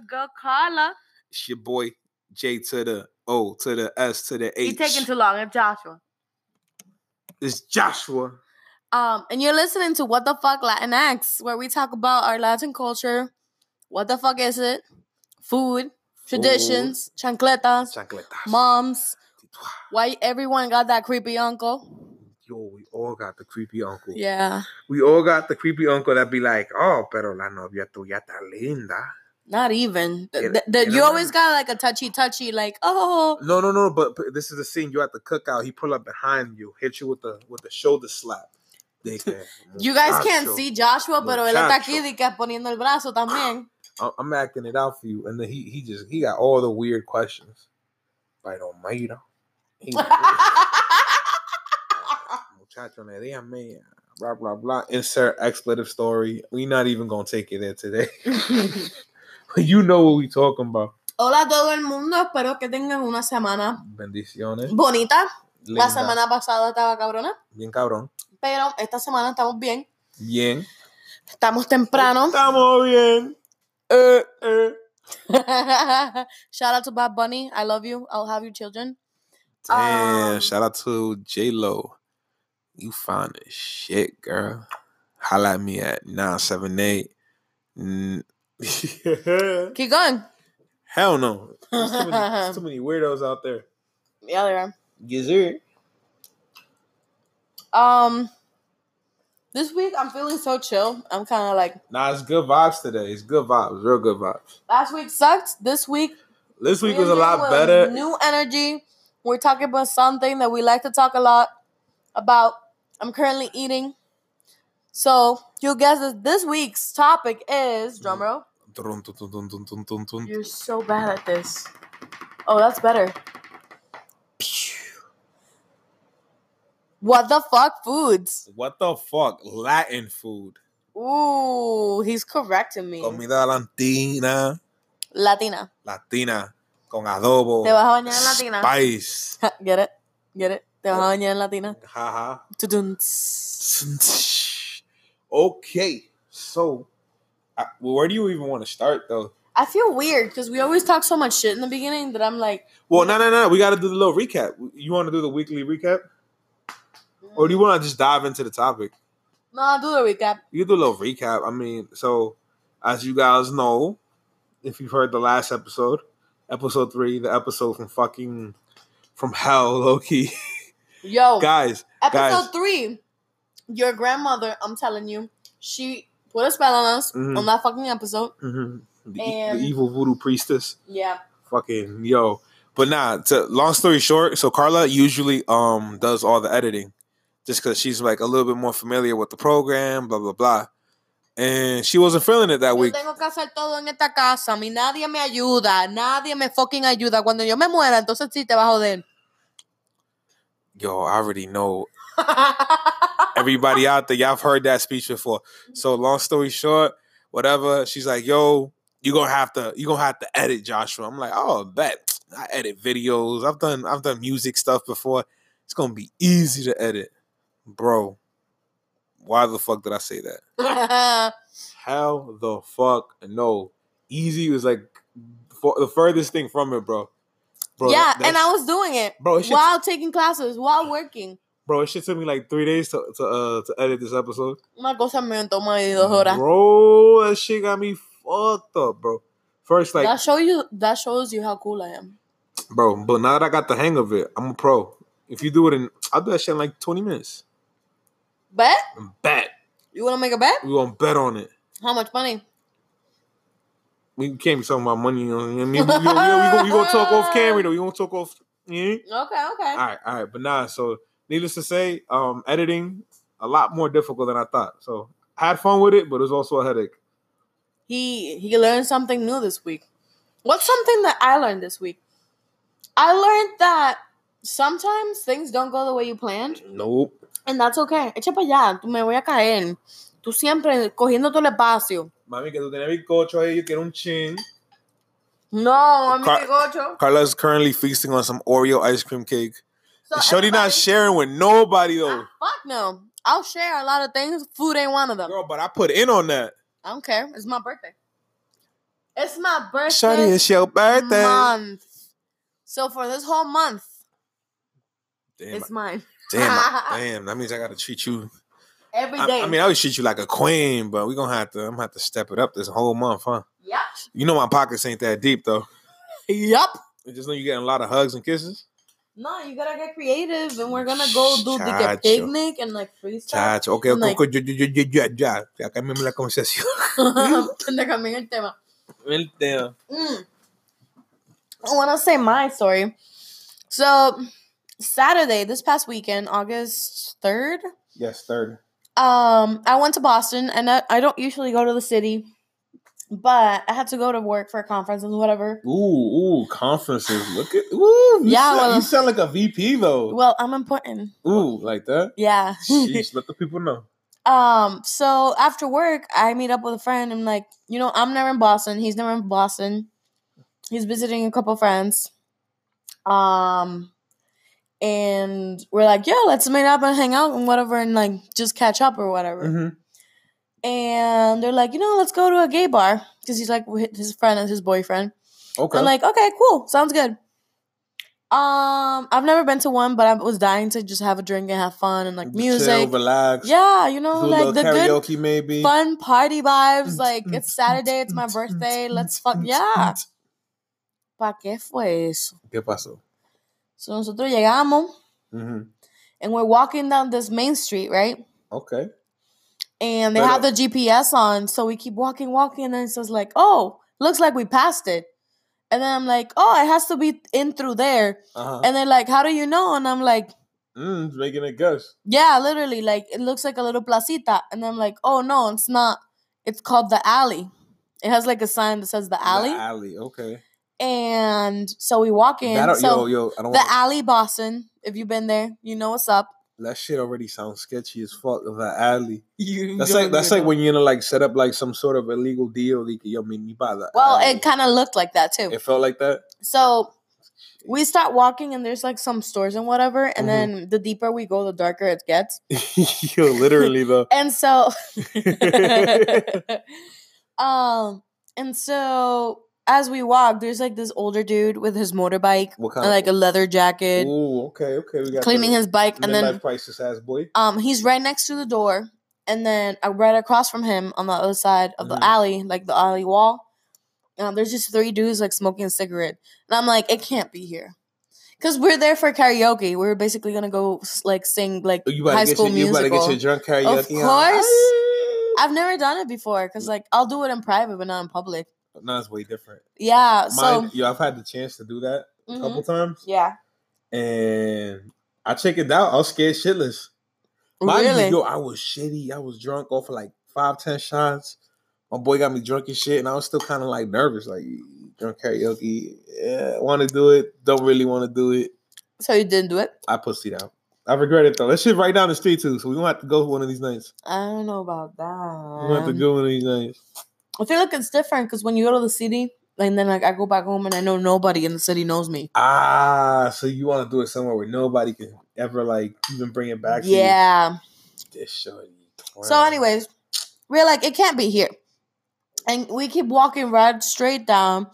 girl Carla. It's your boy J to the O to the S to the H. He's taking too long. It's Joshua. It's Joshua. And you're listening to What the Fuck Latinx, where we talk about our Latin culture. What the fuck is it? Food, traditions, chancletas, moms. Why everyone got that creepy uncle? Yo, we all got the creepy uncle. Yeah. We all got the creepy uncle that be like, oh, pero la novia tuya está linda. Not even. You always got like a touchy, like, oh. No. But this is the scene. You at the cookout. He pull up behind you, hit you with the shoulder slap. You guys can't see Joshua, pero él está aquí poniendo el brazo también. I'm acting it out for you, and then he got all the weird questions. Pero mira, muchacho, me dígame, blah blah blah. Insert expletive story. We not even gonna take it there today. You know what we talking about. Hola a todo el mundo. Espero que tengan una semana bendiciones bonita. Linda. La semana pasada estaba cabrona. Bien cabrón. Pero esta semana estamos bien. Bien. Estamos temprano. Estamos bien. Shout out to Bad Bunny. I love you. I'll have you children. Damn. Shout out to J-Lo. You fine as shit, girl. Holla at me at 978. Keep going. Hell no. There's too many weirdos out there. Yeah, there are. Yes, sir. This week I'm feeling so chill. I'm kind of like... Nah, it's good vibes today. It's good vibes. Real good vibes. Last week sucked. This week was a lot better. New energy. We're talking about something that we like to talk a lot about. I'm currently eating. So, you'll guess that this week's topic is... Drumroll. You're so bad at this. Oh, that's better. What the fuck foods? What the fuck? Latin food. Ooh, he's correcting me. Comida latina. Latina. Con adobo. Te vas a bañar en latina. Spice. Get it? Te vas a bañar en latina. Jaja. Okay. So, where do you even want to start, though? I feel weird because we always talk so much shit in the beginning that I'm like... Well, no. We got to do the little recap. You want to do the weekly recap? Or do you want to just dive into the topic? No, I'll do the recap. You do a little recap. I mean, so, as you guys know, if you've heard the last episode, episode 3, the episode from hell, low-key. Yo. Guys. Episode 3, your grandmother, I'm telling you, she put a spell on us on that fucking episode. Mm-hmm. The evil voodoo priestess. Yeah. Fucking, yo. But long story short, so Carla usually does all the editing. Just because she's like a little bit more familiar with the program, blah, blah, blah. And she wasn't feeling it that week. Yo tengo que hacer todo en esta casa. A mí nadie me ayuda. Nadie me fucking ayuda. Cuando yo me muera, entonces sí te va a joder. Yo, I already know. Everybody out there, y'all have heard that speech before. So long story short, whatever. She's like, yo, you're gonna have to edit Joshua. I'm like, oh, bet. I edit videos. I've done music stuff before. It's gonna be easy to edit. Bro, why the fuck did I say that? Hell the fuck no. Easy was like the furthest thing from it, bro. Yeah, and I was doing it, bro, while taking classes, while working. Bro, it shit took me like 3 days to edit this episode. Una cosa me toma 2 horas. Bro, that shit got me fucked up, bro. First, like that shows you how cool I am, bro. But now that I got the hang of it, I'm a pro. If you do it I'll do that shit in like 20 minutes. Bet. You want to make a bet? We gonna bet on it. How much money? We can't be talking about money. You know what I mean? We gonna talk off camera though. We gonna talk off. Okay. All right. But nah. So needless to say, editing a lot more difficult than I thought. So I had fun with it, but it was also a headache. He learned something new this week. What's something that I learned this week? I learned that sometimes things don't go the way you planned. Nope. And that's okay. Echa para allá. Tú me voy a caer. Tú siempre cogiendo todo el espacio. Mami, que tú tienes bizcocho ahí. You quiero un chin. No, mami, bizcocho. Carla's currently feasting on some Oreo ice cream cake. So Shorty not sharing with nobody, though. Fuck no. I'll share a lot of things. Food ain't one of them. Girl, but I put in on that. I don't care. It's my birthday. It's my birthday. Shorty, it's your birthday month. So for this whole month, it's mine. Damn. That means I gotta treat you every day. I always treat you like a queen, but I'm gonna have to step it up this whole month, huh? Yep. You know my pockets ain't that deep though. Yep. You just know you getting a lot of hugs and kisses. No, you gotta get creative, and we're gonna go do the picnic and like freestyle. Chacho, okay. Ya cambiamos la conversación. Cambié el tema. El tema. I want to say my story. So, Saturday, this past weekend, August 3rd. Yes, 3rd. I went to Boston, and I don't usually go to the city, but I had to go to work for a conference and whatever. Ooh, conferences. Look at you sound like a VP though. Well, I'm important. Ooh, like that? Yeah. Sheesh, let the people know. So after work, I meet up with a friend. I'm like, I'm never in Boston. He's never in Boston. He's visiting a couple friends. And we're like, yeah, let's meet up and hang out and whatever, and like just catch up or whatever. Mm-hmm. And they're like, let's go to a gay bar because he's like his friend and his boyfriend. Okay. I'm like, okay, cool, sounds good. I've never been to one, but I was dying to just have a drink and have fun and like music, chill, relax. Yeah, do like the karaoke, good, maybe fun party vibes. Like it's Saturday, it's my birthday. Let's fuck, yeah. ¿Pa qué fue eso? ¿Qué pasó? So nosotros llegamos, and we're walking down this main street, right? Okay. And they have the GPS on, so we keep walking, and then it says like, oh, looks like we passed it. And then I'm like, oh, it has to be in through there. And they're like, how do you know? And I'm like, making a guess. Yeah, literally, like it looks like a little placita. And I'm like, oh no, it's not. It's called the alley. It has like a sign that says the alley. The alley, okay. And so we walk in. I don't the alley, Boston. If you've been there, you know what's up. That shit already sounds sketchy as fuck. Of the alley. That's like when you're gonna like set up like some sort of illegal deal. Like, meet me by the alley. It kind of looked like that too. It felt like that. So we start walking, and there's like some stores and whatever. And then the deeper we go, the darker it gets. Yo, literally though. And so, as we walk, there's like this older dude with his motorbike and like a leather jacket. Ooh, okay. We got cleaning his bike, and then priceless ass boy. He's right next to the door, and then right across from him on the other side of the alley, like the alley wall. There's just 3 dudes like smoking a cigarette, and I'm like, it can't be here, because we're there for karaoke. We're basically gonna go like sing like High School Musical. You better get your drunk karaoke. Of course, I've never done it before, because like I'll do it in private, but not in public. No, it's way different. Yeah, I've had the chance to do that a couple times. Yeah, and I checked it out. I was scared shitless. Really? I was shitty. I was drunk off of like 5-10 shots. My boy got me drunk and shit, and I was still kind of like nervous, like drunk karaoke. Yeah, want to do it. Don't really want to do it. So you didn't do it? I pussied out. I regret it though. That shit right down the street too, so we gonna have to go one of these nights. I don't know about that. We're gonna have to go one of these nights. I feel like it's different because when you go to the city, and then like I go back home and I know nobody in the city knows me. So you want to do it somewhere where nobody can ever like even bring it back to you? Yeah. This shorty. Wow. So anyways, we're like, it can't be here. And we keep walking right straight down.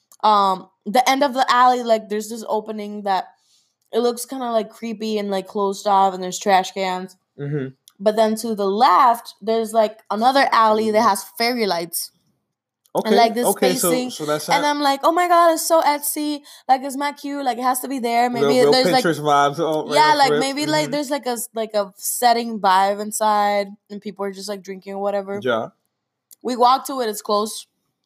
The end of the alley, like there's this opening that it looks kind of like creepy and like closed off, and there's trash cans. But then to the left, there's like another alley that has fairy lights. Okay. And like this spacing. So that's and I'm like, oh my God, it's so Etsy. Like, it's not cute. Like, it has to be there. Maybe real there's Pinterest like vibes. Oh, yeah, like maybe like there's like a setting vibe inside, and people are just like drinking or whatever. Yeah. We walk to it. It's closed.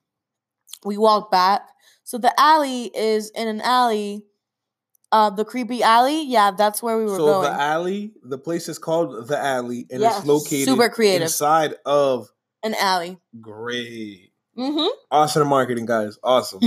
We walk back. So the alley is in an alley. The creepy alley, yeah, that's where we were going. So the alley, the place is called The Alley, and it's located super creative inside of an alley. Great. Awesome marketing, guys. Awesome.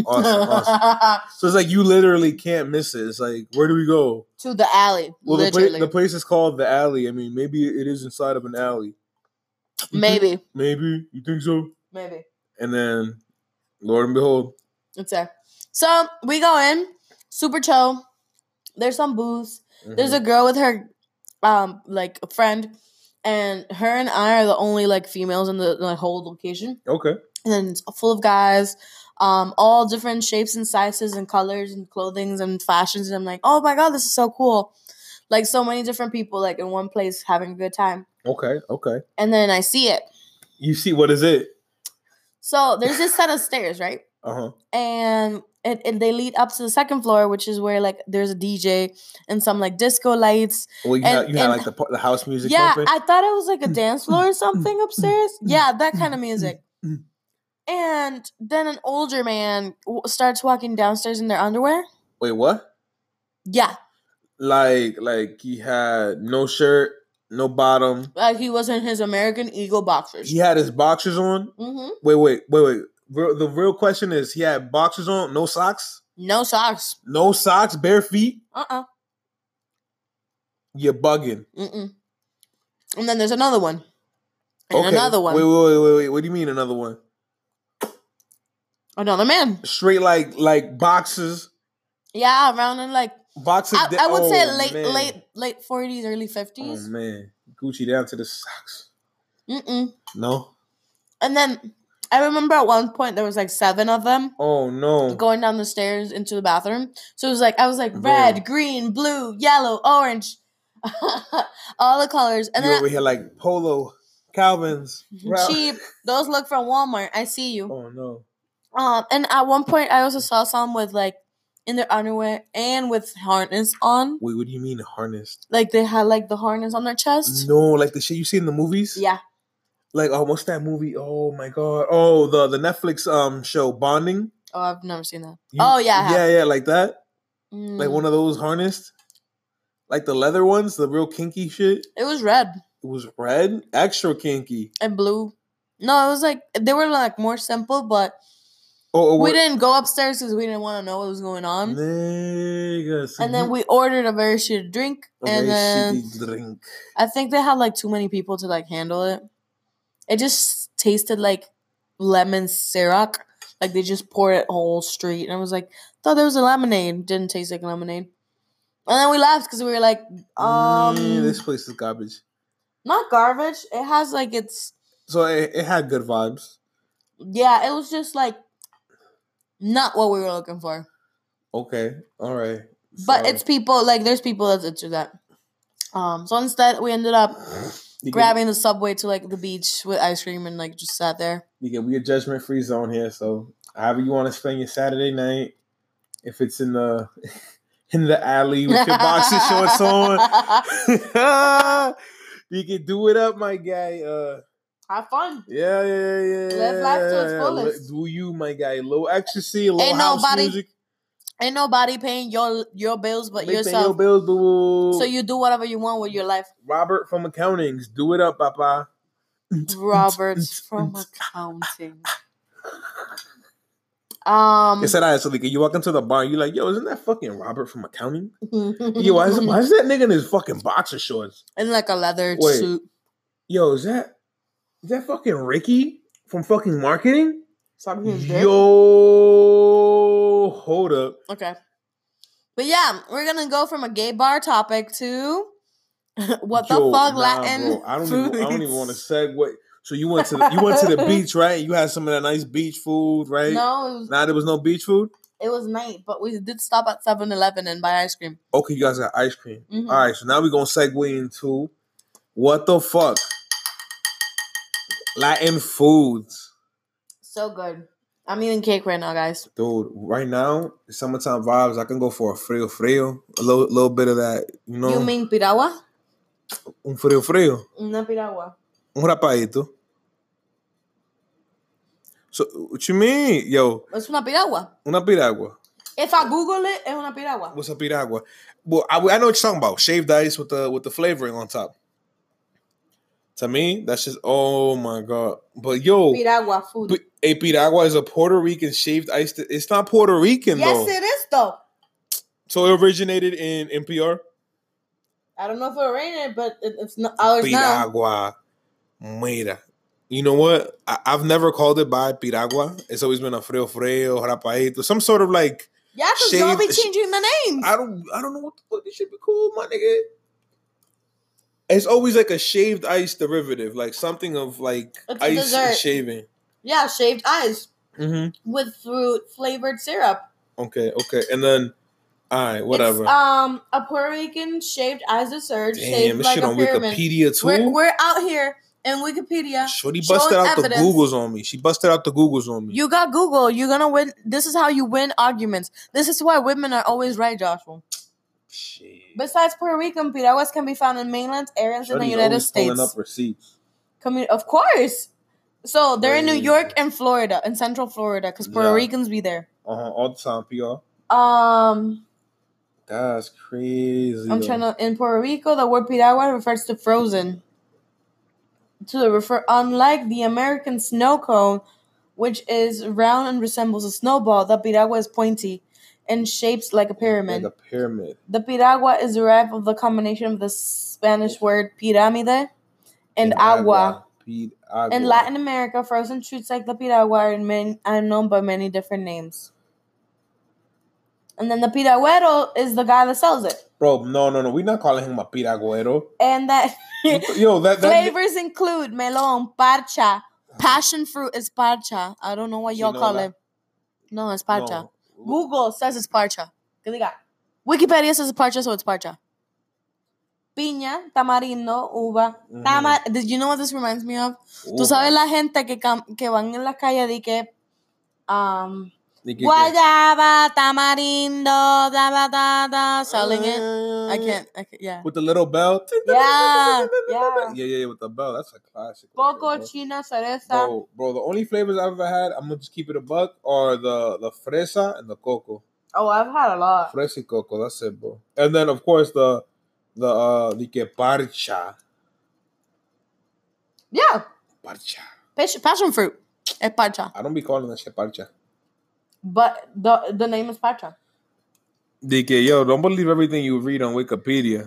So it's like you literally can't miss it. It's like, where do we go? To the alley. Well, the place is called The Alley. I mean, maybe it is inside of an alley. Maybe. Maybe. You think so? Maybe. And then, Lord and behold. It's there. So we go in, super chill. There's some booths. There's a girl with her, like a friend, and her and I are the only like females in the whole location. Okay. And then it's full of guys. all different shapes and sizes and colors and clothings and fashions. And I'm like, oh my God, this is so cool. Like so many different people like in one place having a good time. Okay. And then I see it. You see, what is it? So there's this set of stairs, right? And they lead up to the second floor, which is where like there's a DJ and some like disco lights. Well, you had like the house music. Yeah, pumping? I thought it was like a dance floor or something upstairs. Yeah, that kind of music. And then an older man starts walking downstairs in their underwear. Wait, what? Yeah. Like he had no shirt, no bottom. Like he was in his American Eagle boxers. He had his boxers on? Mm-hmm. Wait. The real question is, he had boxers on, no socks? No socks. No socks, bare feet? You're bugging. Mm-mm. And then there's another one. And another one. Wait. What do you mean another one? Another man. Straight like boxers. Yeah, around in like boxers. I would say late 40s, early 50s. Oh man, Gucci down to the socks. No. And then I remember at one point there was like 7 of them. Oh no. Going down the stairs into the bathroom. So it was like I was like red, green, blue, yellow, orange, all the colors. And then over here like Polo, Calvin's, cheap. Those look from Walmart. I see you. Oh no. And at one point I also saw some with like in their underwear and with harness on. Wait, what do you mean harness? Like they had like the harness on their chest? No, like the shit you see in the movies? Yeah. Like, what's that movie? Oh my God. Oh, the Netflix show Bonding. Oh, I've never seen that. Yeah. Yeah, like that. Like one of those harnessed. Like the leather ones, the real kinky shit. It was red. It was red? Extra kinky. And blue. No, it was like they were like more simple, but we didn't go upstairs because we didn't want to know what was going on. Nigga, and then we ordered a very shitty drink. I think they had like too many people to like handle it. It just tasted like lemon syrup. Like they just poured it whole straight. And I was like, thought there was a lemonade. Didn't taste like lemonade. And then we left because we were like, this place is garbage. Not garbage. It has like its... So it had good vibes. Yeah, it was just like not what we were looking for. Okay, all right. But it's people, like there's people that's into that. So instead we ended up grabbing the subway to like the beach with ice cream and like just sat there. We a judgment free zone here, so however you want to spend your Saturday night, if it's in the alley with your boxer shorts on, you can do it up, my guy. Have fun. Yeah. Live life to its fullest. Do you, my guy? Low ecstasy, low house music. Ain't nobody paying your bills but yourself. Paying your bills, boo. So you do whatever you want with your life. Robert from Accountings, do it up, papa. Robert from Accounting. They said, so you walk into the bar, you like, yo, isn't that fucking Robert from Accounting? Yo, why is that nigga in his fucking boxer shorts? In like a leather suit. Yo, is that fucking Ricky from fucking marketing? Yo, hold up. Okay. But yeah, we're gonna go from a gay bar topic to what the fuck Latin bro. I don't even want to segue. So you went to the beach, right? You had some of that nice beach food, right? No. There was no beach food? It was night, but we did stop at 7-Eleven and buy ice cream. Okay, you guys got ice cream. Mm-hmm. All right, so now we're going to segue into what the fuck? Latin foods. So good. I'm eating cake right now, guys. Dude, right now, summertime vibes, I can go for a frio. A little bit of that, you know. You mean piragua? Un frio. Una piragua. Un rapadito. So, what you mean? Yo. It's una piragua. Una piragua. If I Google it, it's una piragua. What's a piragua? Well, I know what you're talking about. Shaved ice with the flavoring on top. To me, that's just, oh my God. But yo. Piragua food. A piragua is a Puerto Rican shaved ice. It's not Puerto Rican, though. Yes, it is, though. So it originated in NPR? I don't know if it originated, but it's not ours now. Piragua. Mira. You know what? I've never called it by piragua. It's always been a frio, rapadito. Some sort of like. Yeah, because they'll be changing the names. I don't know what the fuck this should be called, my nigga. It's always like a shaved ice derivative, like something of like ice and shaving. Yeah, shaved ice. with fruit flavored syrup. Okay. And then, all right, whatever. It's a Puerto Rican shaped as dessert, shaped this like shit a on pyramid. Wikipedia too. We're out here in Wikipedia. Shorty busted out the Googles on me. She busted out the Googles on me. You got Google. You're gonna win. This is how you win arguments. This is why women are always right, Joshua. Shit. Besides Puerto Rican, piraguas can be found in mainland areas in the United States. Pulling up receipts. Of course. So they're in New York and Florida, in Central Florida, because Puerto Ricans be there. All the time, PR. That's crazy. In Puerto Rico, the word piragua refers to frozen. Unlike the American snow cone, which is round and resembles a snowball, the piragua is pointy and shaped like a pyramid. The piragua is derived from the combination of the Spanish word pirámide and agua. In Latin America, frozen treats like the piragua are known by many different names. And then the piraguero is the guy that sells it. Bro, no. We're not calling him a piraguero. And that flavors include melon, parcha, passion fruit is parcha. I don't know what y'all call it. No, it's parcha. No. Google says it's parcha. Wikipedia says it's parcha, so it's parcha. Piña, tamarindo, uva. Did you know what this reminds me of? Tú sabes la gente que van en la calle de que guayaba, tamarindo, selling it. I can't, yeah. With the little bell? Yeah, with the bell. That's a classic. Coco, china, cereza. Bro, the only flavors I've ever had, I'm going to just keep it a buck, are the fresa and the coco. Oh, I've had a lot. Fresa y coco, that's it, bro. And then, of course, the parcha. Yeah. Parcha. Passion fruit. Es parcha. I don't be calling that shit parcha. But the name is parcha. Don't believe everything you read on Wikipedia.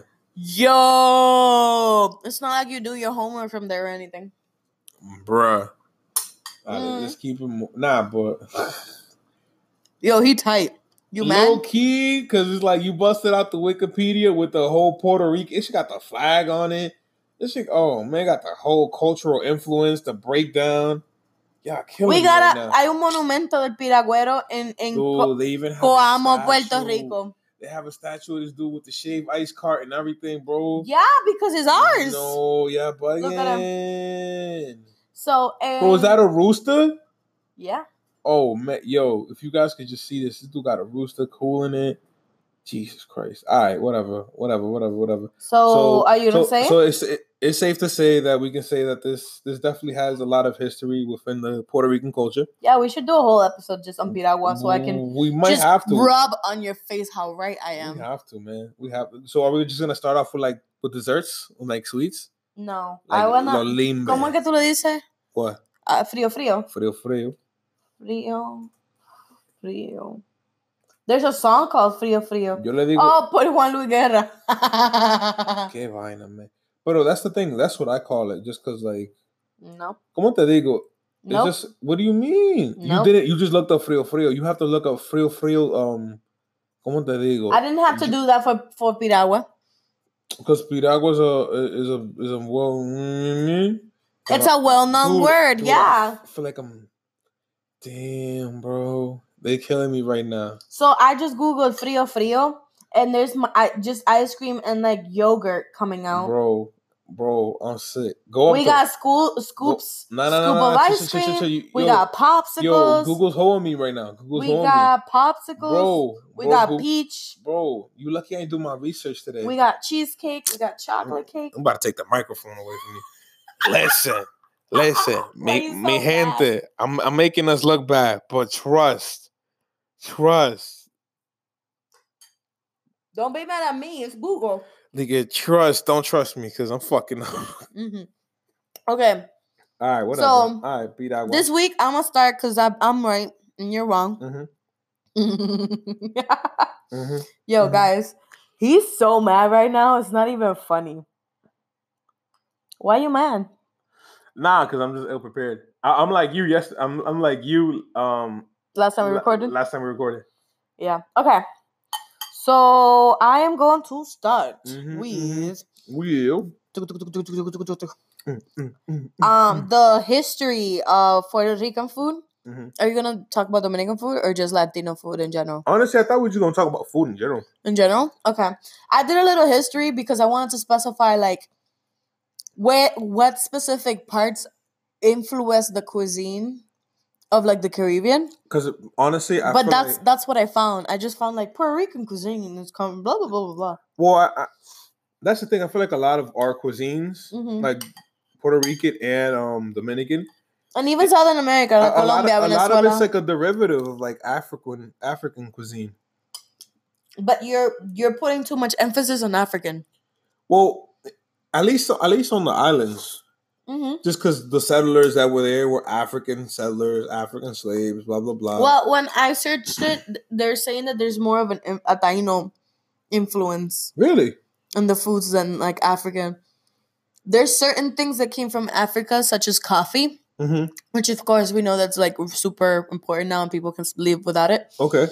Yo, it's not like you do your homework from there or anything. Bruh. Just keep him. Nah, but. Yo, he tight. You mad? Low key, because it's like you busted out the Wikipedia with the whole Puerto Rico. It got the flag on it. This shit, got the whole cultural influence, the breakdown. Yeah, killing me right now. Hay un monumento del piragüero en they even have Coamo, Puerto Rico. They have a statue of this dude with the shaved ice cart and everything, bro. Yeah, because it's ours. No, yeah, but yeah. So, bro, is that a rooster? Yeah. Oh, man, yo, if you guys could just see this dude got a rooster cooling it. Jesus Christ. All right, whatever. So are you going to say it? So it's safe to say that we can say that this definitely has a lot of history within the Puerto Rican culture. Yeah, we should do a whole episode just on piragua so I can have to rub on your face how right I am. We have to, man. So are we just going to start off with desserts, like sweets? No. Like I wanna. ¿Cómo es que tú le dices? What? Frío. Frío. There's a song called Frío. Yo le digo. Oh, por Juan Luis Guerra. Qué vaina, man. But that's the thing. That's what I call it. Just because, like. No. ¿Cómo te digo? Nope. It's just, what do you mean? Nope. You didn't. You just looked up Frío. You have to look up Frío. ¿Cómo te digo? I didn't have to do that for piragua. Because piragua is a It's a well-known word. Yeah. I feel like I'm. Damn, bro. They killing me right now. So I just Googled Frío, and there's just ice cream and like yogurt coming out. Bro, I'm sick. We got scoops. No. Of ice cream. We got popsicles. Yo, Google's holding me right now. We got popsicles. Bro, we got peach. Bro, you lucky I ain't do my research today. We got cheesecake. We got chocolate cake. I'm about to take the microphone away from you. Listen, mi gente, I'm making us look bad, but trust. Don't be mad at me. It's Google. Nigga, don't trust me, because I'm fucking up. Mm-hmm. Okay. All right, whatever. So, all right, beat that one. This week, I'm going to start because I'm right and you're wrong. Mm-hmm. Yo, guys, he's so mad right now. It's not even funny. Why you mad? Nah, because I'm just ill-prepared. I'm like you. Yes, I'm like you. Last time we recorded? Last time we recorded. Yeah. Okay. So I am going to start with the history of Puerto Rican food. Mm-hmm. Are you gonna talk about Dominican food or just Latino food in general? Honestly, I thought we were just gonna talk about food in general. In general, okay. I did a little history because I wanted to specify like what specific parts influence the cuisine of like the Caribbean. Because honestly, but that's what I found. I just found like Puerto Rican cuisine is blah blah blah blah blah. Well, that's the thing. I feel like a lot of our cuisines, like Puerto Rican and Dominican, and even Southern America, like Colombia, Venezuela. A lot of it's like a derivative of like African cuisine. But you're putting too much emphasis on African. Well, at least on the islands. Mm-hmm. Just because the settlers that were there were African settlers, African slaves, blah, blah, blah. Well, when I searched it, they're saying that there's more of a Taino influence. Really? In the foods than, like, African. There's certain things that came from Africa, such as coffee, which, of course, we know that's, like, super important now and people can live without it. Okay.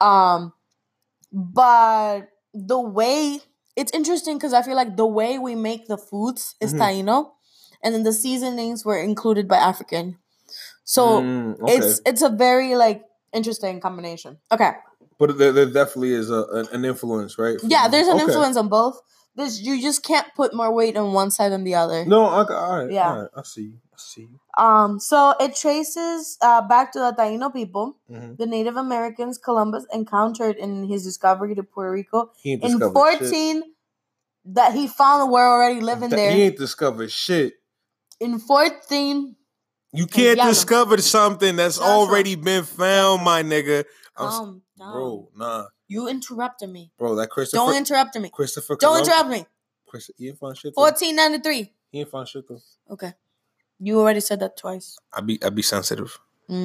But the way... It's interesting because I feel like the way we make the foods is Taino. And then the seasonings were included by African. So it's a very like interesting combination. Okay. But there definitely is an influence, right? Yeah, there's an influence on both. You just can't put more weight on one side than the other. No, all right. Yeah. All right. I see you. So it traces back to the Taino people, the Native Americans Columbus encountered in his discovery to Puerto Rico in 14 that he found were already living there. He ain't discovered shit. In 14... You can't discover something that's already been found, my nigga. Calm down. Bro, nah. You interrupted me. Bro, that Christopher... Don't interrupt me. Christopher Don't interrupt me. He ain't found shit though. 1493. He ain't found shit though. Okay. You already said that twice. I be sensitive.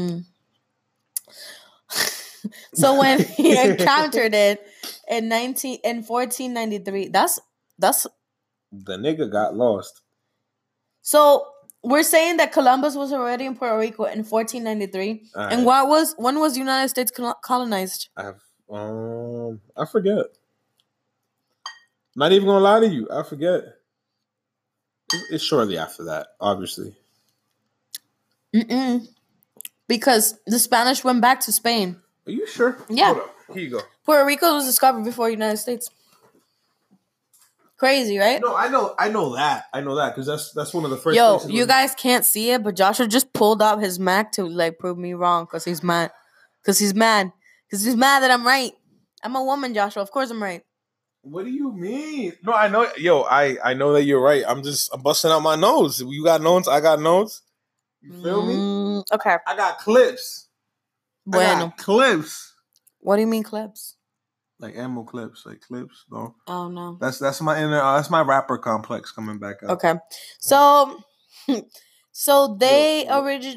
So when he encountered it in 1493, that's... The nigga got lost. So we're saying that Columbus was already in Puerto Rico in 1493. Right. And when was the United States colonized? I forget. Not even gonna lie to you, I forget. It's shortly after that, obviously. Because the Spanish went back to Spain. Are you sure? Yeah. Hold up. Here you go. Puerto Rico was discovered before the United States. Crazy, right? No, I know that because that's one of the first. Yo, you guys can't see it, but Joshua just pulled up his Mac to like prove me wrong because he's mad. Because he's mad that I'm right. I'm a woman, Joshua. Of course I'm right. What do you mean? No, I know. Yo, I know that you're right. I'm busting out my nose. You got notes. I got notes. You feel me? Okay. I got clips. Bueno. I got clips. What do you mean clips? Like ammo clips, like clips, no. Oh no. That's my inner. That's my rapper complex coming back out. Okay, so they originated.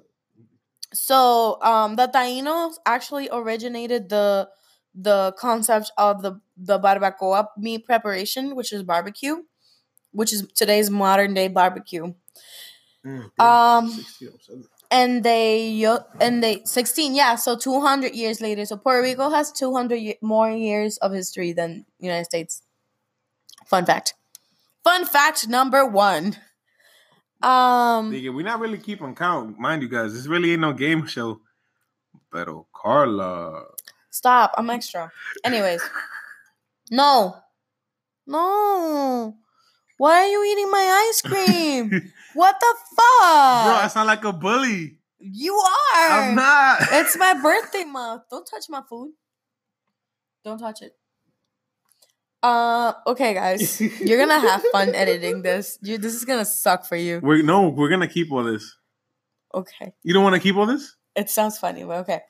So the Taínos actually originated the concept of the barbacoa meat preparation, which is barbecue, which is today's modern day barbecue. And they 16, yeah, so 200 years later. So Puerto Rico has 200 more years of history than the United States. Fun fact. Fun fact number 1. We're not really keeping count, mind you guys. This really ain't no game show. Pero Carla. Stop, I'm extra. Anyways. No. Why are you eating my ice cream? What the fuck? Bro, I sound like a bully. You are. I'm not. It's my birthday month. Don't touch my food. Don't touch it. Okay, guys. You're going to have fun editing this. This is going to suck for you. We're going to keep all this. Okay. You don't want to keep all this? It sounds funny, but okay.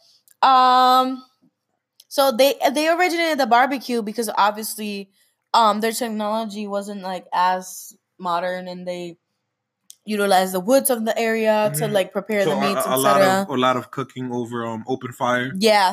So they originated the barbecue because obviously their technology wasn't like as modern, and they utilized the woods of the area to like prepare the meats, etc. A lot of cooking over open fire. Yeah.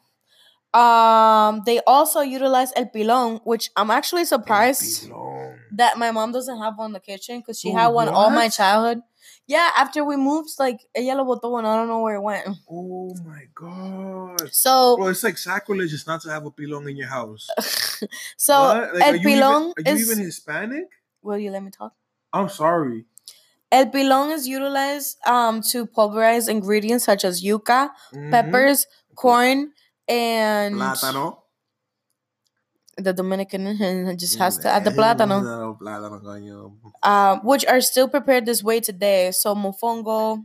They also utilized el pilón, which I'm actually surprised that my mom doesn't have one in the kitchen because she had one all my childhood. Yeah, after we moved, like ella lo botó and I don't know where it went. Oh my god! So, bro, it's like sacrilege just not to have a pilón in your house. So, like, el pilón are you even Hispanic? Will you let me talk? I'm sorry. El pilón is utilized to pulverize ingredients such as yuca, peppers, corn, and Plátano. The Dominican just has to add the plátano. Which are still prepared this way today. So mofongo,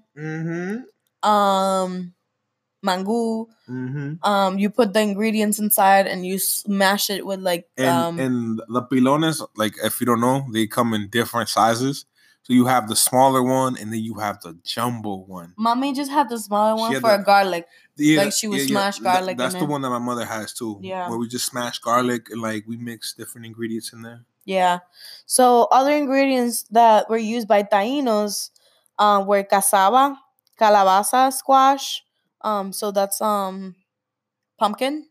mango. You put the ingredients inside and you smash it with like and the pilones, like if you don't know, they come in different sizes. So you have the smaller one and then you have the jumbo one. Mommy just had the smaller one for a garlic. Like she would smash garlic. That's the one that my mother has too. Yeah. Where we just smash garlic and like we mix different ingredients in there. Yeah. So other ingredients that were used by Tainos were cassava, calabaza, squash. So that's pumpkin.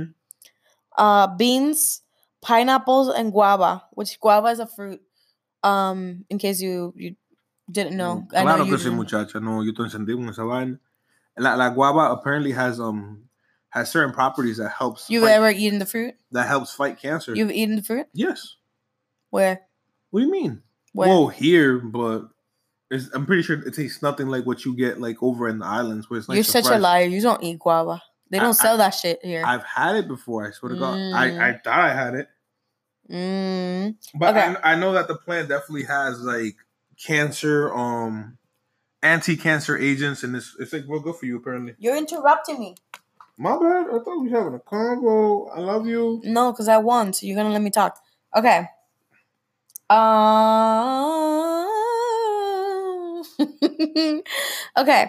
Beans, pineapples, and guava, which guava is a fruit. In case you didn't know. Claro que sí, muchacha. No, yo te encendí con esa vaina. La guava apparently has certain properties that helps. You've ever eaten the fruit? That helps fight cancer. You've eaten the fruit? Yes. Where? What do you mean? Where? Well, here, but I'm pretty sure it tastes nothing like what you get like over in the islands where it's like. You're such a liar. You don't eat guava. They don't sell that shit here. I've had it before. I swear to God. I thought I had it. But okay. I know that the plant definitely has like cancer, anti-cancer agents, and it's like real good for you apparently. You're interrupting me. My bad. I thought we were having a convo. I love you. No, because I won, so you're gonna let me talk. Okay. Okay.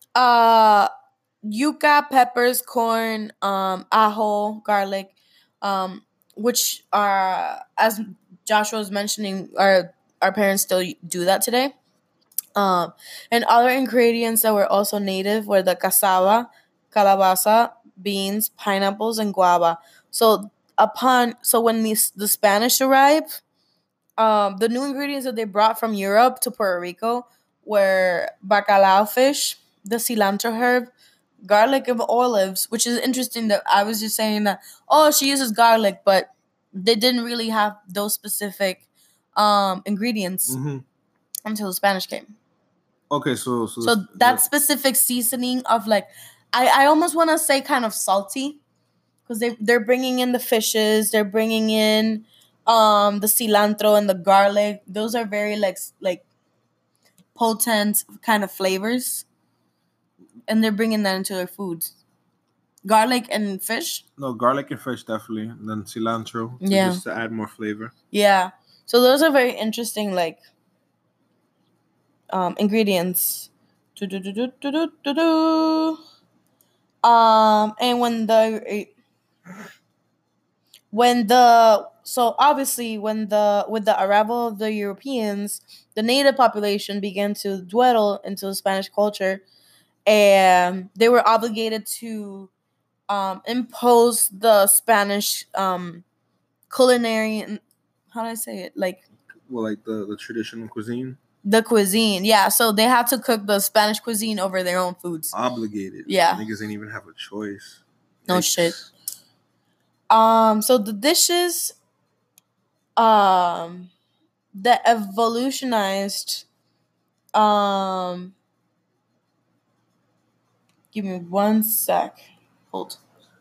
Yuca, peppers, corn, ajo, garlic, which are, as Joshua was mentioning, our parents still do that today. And other ingredients that were also native were the cassava, calabaza, beans, pineapples, and guava. So when the Spanish arrived, the new ingredients that they brought from Europe to Puerto Rico were bacalao fish, the cilantro herb, garlic and olives, which is interesting that I was just saying that, she uses garlic, but they didn't really have those specific ingredients until the Spanish came. Okay, so that specific seasoning of like, I almost want to say kind of salty, because they're bringing in the fishes, they're bringing in the cilantro and the garlic. Those are very like potent kind of flavors, and they're bringing that into their foods. Garlic and fish? No, garlic and fish definitely, and then cilantro, just to add more flavor. Yeah, so those are very interesting ingredients. And with the arrival of the Europeans, the native population began to dwell into the Spanish culture, and they were obligated to impose the Spanish culinary. How do I say it? Like the traditional cuisine. The cuisine, yeah. So they had to cook the Spanish cuisine over their own foods. Obligated. Yeah. Niggas didn't even have a choice. No shit. So the dishes that evolutionized give me 1 sec. Hold.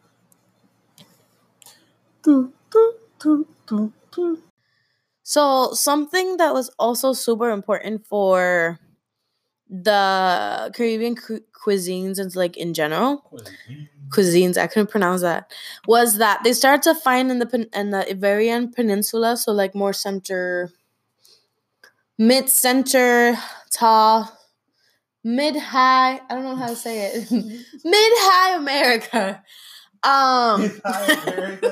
So something that was also super important for the Caribbean cuisines and like in general, cuisines, I couldn't pronounce that, was that they started to find in the Iberian Peninsula, so like more mid-center, tall, mid-high, I don't know how to say it, mid-high America. Mid-high America?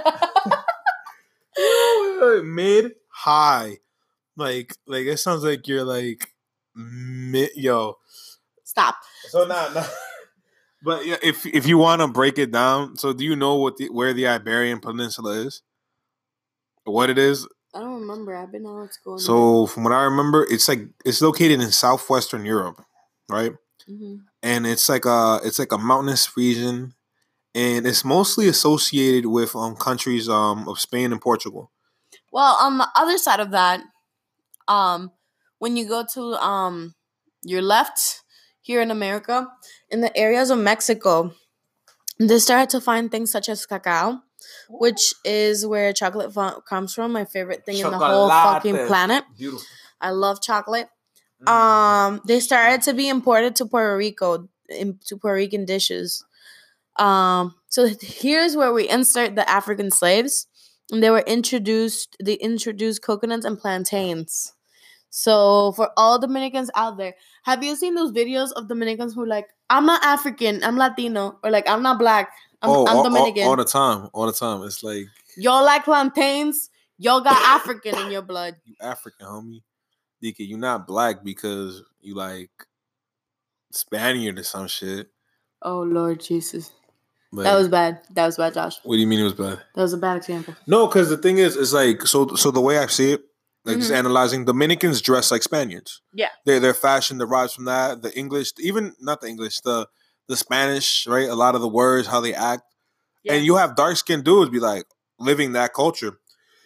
Mid-high. Like it sounds like you're like yo. Stop. So nah. But yeah, if you want to break it down, so do you know where the Iberian Peninsula is? What it is? I don't remember. I've been out school. So from what I remember, it's located in southwestern Europe, right? Mm-hmm. And it's like a mountainous region, and it's mostly associated with countries of Spain and Portugal. Well, on the other side of that, when you go to your left here in America, in the areas of Mexico, they started to find things such as cacao, which is where chocolate comes from. My favorite thing in the whole fucking planet. Beautiful. I love chocolate. They started to be imported to Puerto Rico, into Puerto Rican dishes. So here's where we insert the African slaves. And they introduced coconuts and plantains. So for all Dominicans out there, have you seen those videos of Dominicans who are like, I'm not African, I'm Latino, or like, I'm not black, I'm Dominican. All the time. It's like, y'all like plantains, y'all got African in your blood. You African, homie. DK, you not black because you like Spaniard or some shit. Oh, Lord Jesus. Like, that was bad, Josh. What do you mean it was bad? That was a bad example. No, because the thing is, it's like, so the way I see it, like just analyzing, Dominicans dress like Spaniards. Yeah. Their fashion derives from that. The English, even not the English, the Spanish, right? A lot of the words, how they act. Yeah. And you have dark-skinned dudes be like living that culture.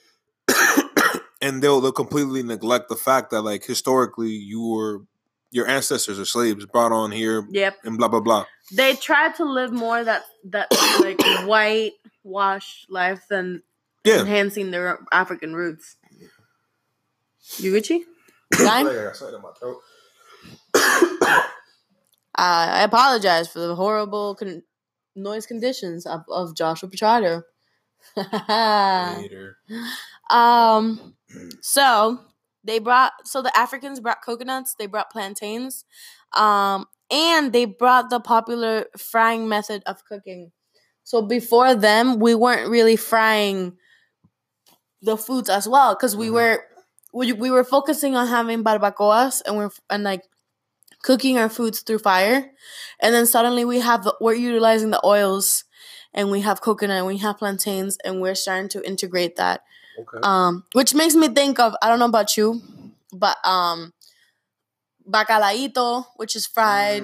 And they'll completely neglect the fact that like historically your ancestors are slaves brought on here. Yep. And blah blah blah. They try to live more that like whitewash life than enhancing their African roots. You Gucci? I got something in my throat. I apologize for the horrible noise conditions of Joshua Pachado. Later. So the Africans brought coconuts, they brought plantains, and they brought the popular frying method of cooking. So before them, we weren't really frying the foods as well because we were focusing on having barbacoas and like cooking our foods through fire, and then suddenly we're utilizing the oils, and we have coconut, and we have plantains, and we're starting to integrate that. Okay. Which makes me think of, I don't know about you, but bacalaíto, which is fried.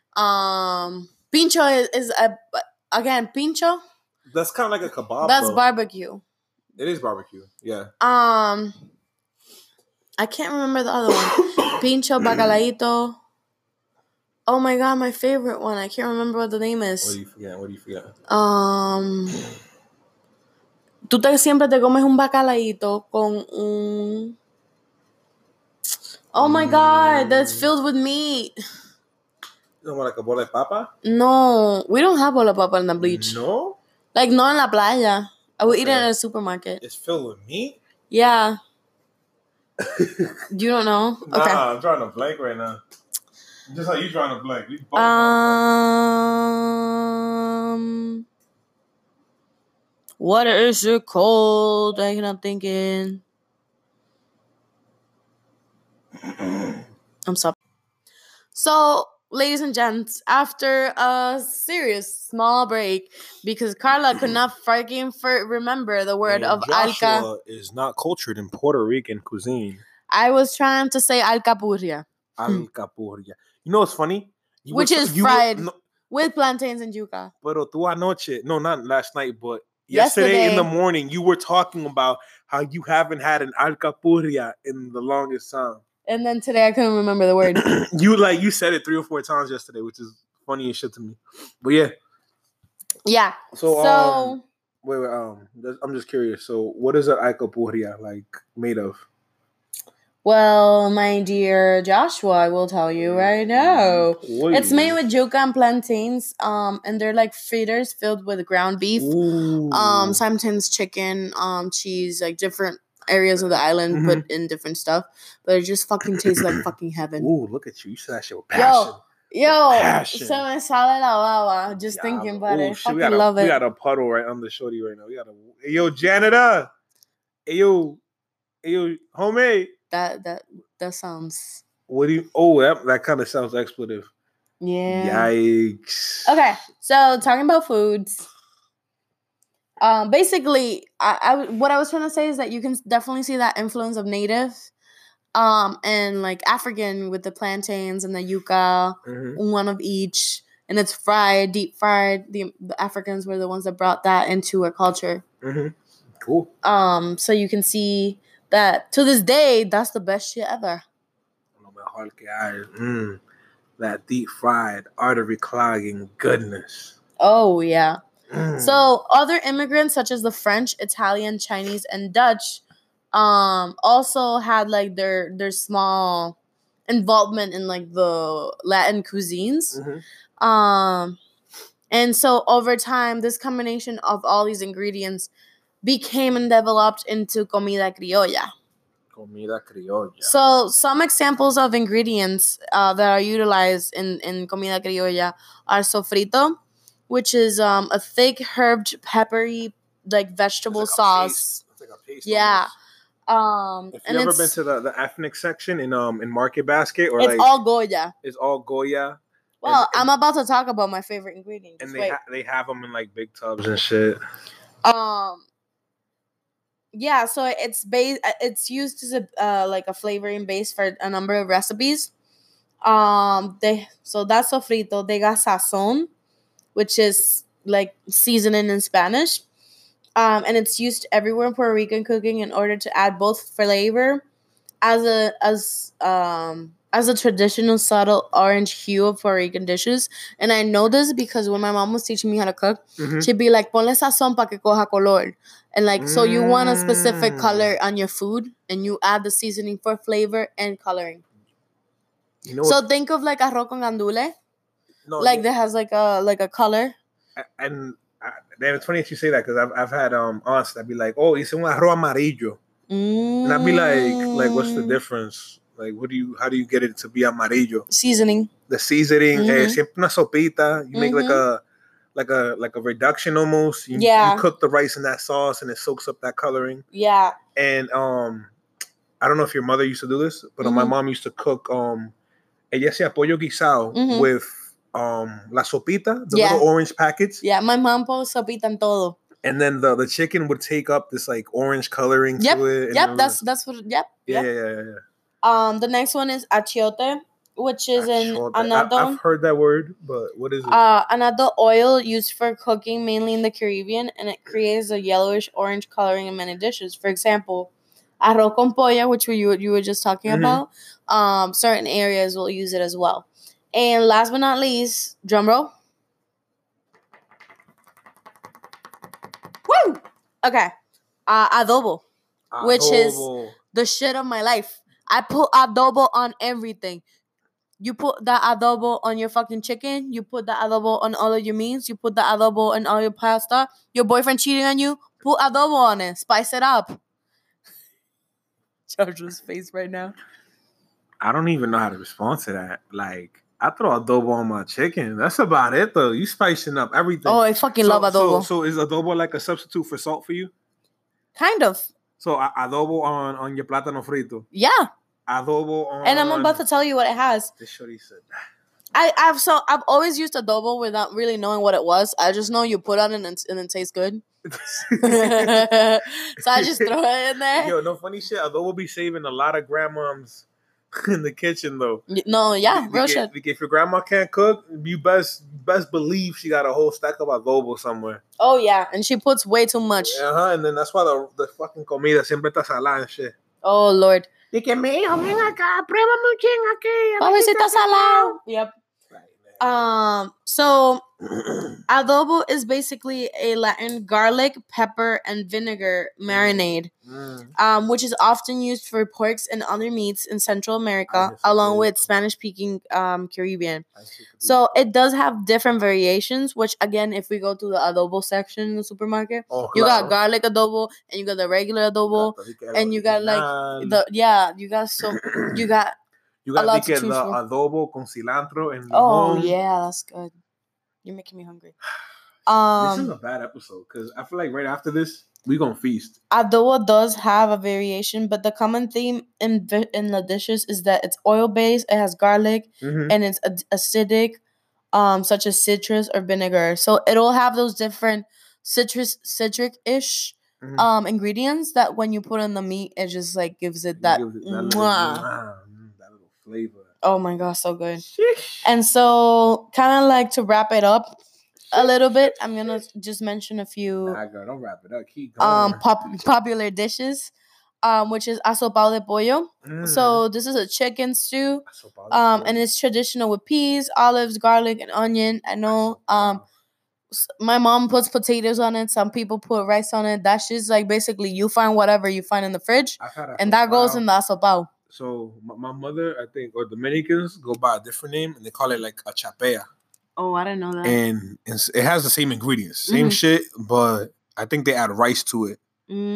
Pincho is again pincho. That's kind of like a kebab. That's barbecue. It is barbecue. Yeah. I can't remember the other one. Pincho, bacalaíto. Oh my god, my favorite one. I can't remember what the name is. What do you forget? Tú siempre te comes un bacalaíto con un... Oh my god, that's filled with meat. You know, like a bola de papa? No, we don't have bola de papa in the beach. No? Like, not in la playa. I would eat it in a supermarket. It's filled with meat? Yeah. You don't know? Nah, okay. I'm drawing a blank right now. Just like you drawing a blank. We both what is it called? I'm not thinking. I'm sorry. So, ladies and gents, after a serious small break, because Carla could not fucking remember the word of Joshua alca. Is not cultured in Puerto Rican cuisine. I was trying to say alcapurria. Alcapurria. You know what's funny? Which is fried with plantains and yuca. Pero tú anoche, no, not last night, but yesterday in the morning, you were talking about how you haven't had an alcapurria in the longest time. And then today I couldn't remember the word. You said it 3 or 4 times yesterday, which is funny as shit to me. But yeah. Yeah. So wait, I'm just curious. So what is an alcapurria like made of? Well, my dear Joshua, I will tell you right now. It's made with yuca and plantains, and they're like fritters filled with ground beef, sometimes chicken, cheese, like different areas of the island put in different stuff. But it just fucking tastes like fucking heaven. Ooh, look at you! You said that shit with passion. Yo, se me sale la baba just thinking about it. Shit, I love it. We got a puddle right under Shorty right now. Yo, janitor. Yo, homemade. That sounds. What do you? Oh, that kind of sounds expletive. Yeah. Yikes. Okay, so talking about foods. Basically, what I was trying to say is that you can definitely see that influence of native, and like African with the plantains and the yuca, one of each, and it's fried, deep fried. The Africans were the ones that brought that into our culture. Cool. So you can see that to this day, that's the best shit ever. mejor que hay. That deep fried, artery clogging goodness. Oh, yeah. So other immigrants such as the French, Italian, Chinese, and Dutch also had like their small involvement in like the Latin cuisines. And so over time, this combination of all these ingredients became and developed into comida criolla. Comida criolla. So some examples of ingredients that are utilized in comida criolla are sofrito, which is a thick herbed peppery like vegetable sauce. It's like a paste. Yeah. If you've ever been to the ethnic section in Market Basket, or it's like all Goya. It's all Goya. Well, I'm about to talk about my favorite ingredient. And they have them in like big tubs and shit. Yeah, so it's used as a like a flavoring base for a number of recipes. So that's sofrito. They got sazon, which is like seasoning in Spanish. And it's used everywhere in Puerto Rican cooking in order to add both flavor as a traditional subtle orange hue of Puerto Rican dishes. And I know this because when my mom was teaching me how to cook, she'd be like, ponle sazón pa que coja color. And like, so you want a specific color on your food and you add the seasoning for flavor and coloring. So think of like arroz con gandule. No, like that has like a color. And damn, it's funny that you say that because I've had aunts that be like, oh, hice un arroz amarillo. And I'd be like, what's the difference? Like, how do you get it to be amarillo? Seasoning. The seasoning, siempre una sopita. You make like a reduction almost. You cook the rice in that sauce and it soaks up that coloring. Yeah. And I don't know if your mother used to do this, but my mom used to cook ella hacía pollo guisado with la sopita, the little orange packets. Yeah, my mom puts sopita en todo. And then the chicken would take up this like orange coloring to it. Yep, that's what. Yep. Yeah. The next one is achiote, which is an another. I've heard that word, but what is it? Another oil used for cooking mainly in the Caribbean, and it creates a yellowish orange coloring in many dishes. For example, arroz con pollo, which you were just talking about. Certain areas will use it as well. And last but not least, drum roll. Woo! Okay. Adobo, which is the shit of my life. I put adobo on everything. You put the adobo on your fucking chicken. You put the adobo on all of your meats. You put the adobo on all your pasta. Your boyfriend cheating on you, put adobo on it. Spice it up. Jojo's face right now. I don't even know how to respond to that. Like, I throw adobo on my chicken. That's about it, though. You spicing up everything. Oh, I fucking love adobo. So is adobo like a substitute for salt for you? Kind of. So adobo on your plátano frito? Yeah. Adobo on... And I'm about to tell you what it has. This shorty said I've always used adobo without really knowing what it was. I just know you put on it and it tastes good. So I just throw it in there. Yo, no funny shit. Adobo be saving a lot of grandmoms in the kitchen though. No, yeah, real shit. If your grandma can't cook, you best believe she got a whole stack of adobo somewhere. Oh yeah, and she puts way too much. And then that's why the fucking comida siempre está salada and shit. Oh Lord. Y que me dijo, ven acá, pruébame un ching aquí. A ver si está salado. Yep. So adobo is basically a Latin garlic, pepper, and vinegar marinade, which is often used for porks and other meats in Central America, along with Spanish-speaking Caribbean. So it does have different variations, which again, if we go to the adobo section in the supermarket, you got garlic adobo, and you got the regular adobo, and you got like You got like the adobo con cilantro and limon. Oh yeah, that's good. You're making me hungry. This is a bad episode because I feel like right after this we gonna feast. Adobo does have a variation, but the common theme in the dishes is that it's oil based. It has garlic and it's acidic, such as citrus or vinegar. So it'll have those different citric-ish ingredients that when you put in the meat, it just like gives it that flavor. Oh my gosh, so good. Sheesh. And so kind of like to wrap it up a little bit, I'm gonna just mention a few Nah, girl, don't wrap it up. Keep going. Popular dishes. which is asopao de pollo. So this is a chicken stew. And it's traditional with peas, olives, garlic, and onion. I know. My mom puts potatoes on it. Some people put rice on it. That's just like basically you find whatever you find in the fridge, and that goes in the asopao. So my mother, I think, or Dominicans go by a different name, and they call it like a chapea. Oh, I didn't know that. And it has the same ingredients, same shit, but I think they add rice to it.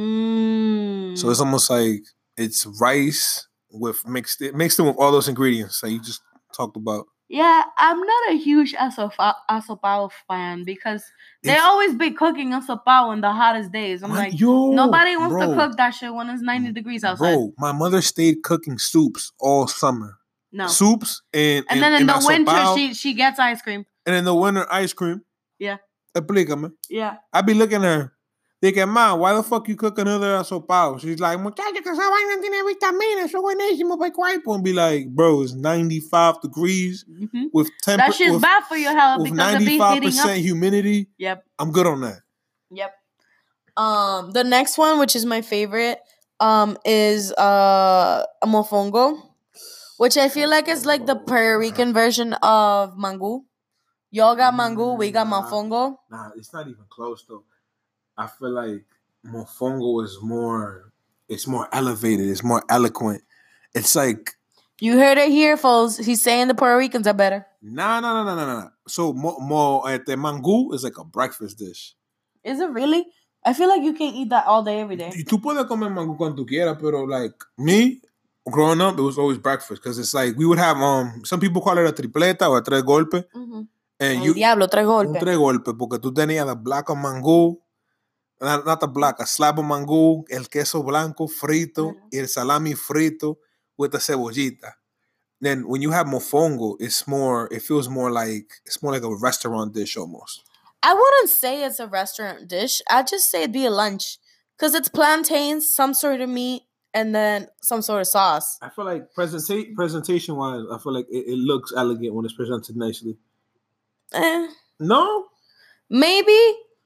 So it's almost like it's rice with mixed in with all those ingredients that you just talked about. Yeah, I'm not a huge asopao fan because they always be cooking asopao in the hottest days. I'm like, nobody wants to cook that shit when it's 90 degrees outside. Bro, my mother stayed cooking soups all summer. No. Soups and then in the winter she gets ice cream. And in the winter, ice cream. Yeah. Explícame. Yeah. I be looking at her. Thinking, Ma, why the fuck you cook another asopao? She's like, muchacha, que esa vaina tiene vitamina, eso buenísimo para el cuerpo. And be like, bro, it's 95 degrees with that shit's bad for your health with because 95% humidity. Yep. I'm good on that. Yep. The next one, which is my favorite, is a mofongo, which I feel like is like the Puerto Rican version of mango. Y'all got mango, we got mofongo. Nah, it's not even close though. I feel like mofongo is more elevated. It's more eloquent. It's like... You heard it here, folks. He's saying the Puerto Ricans are better. Nah. So, mango is like a breakfast dish. Is it really? I feel like you can't eat that all day, every day. Tú puedes comer mango cuando tú quieras, pero like me, growing up, it was always breakfast. Because it's like, we would have, some people call it a tripleta or a tres golpe. And El diablo, tres golpe. Un tres golpe, porque tú tenías the black of mango... Not the black, a slab of mango, el queso blanco frito, y el salami frito with the cebollita. Then when you have mofongo, it feels more like a restaurant dish almost. I wouldn't say it's a restaurant dish. I'd just say it'd be a lunch. Because it's plantains, some sort of meat, and then some sort of sauce. I feel like presentation-wise, I feel like it looks elegant when it's presented nicely. No? Maybe.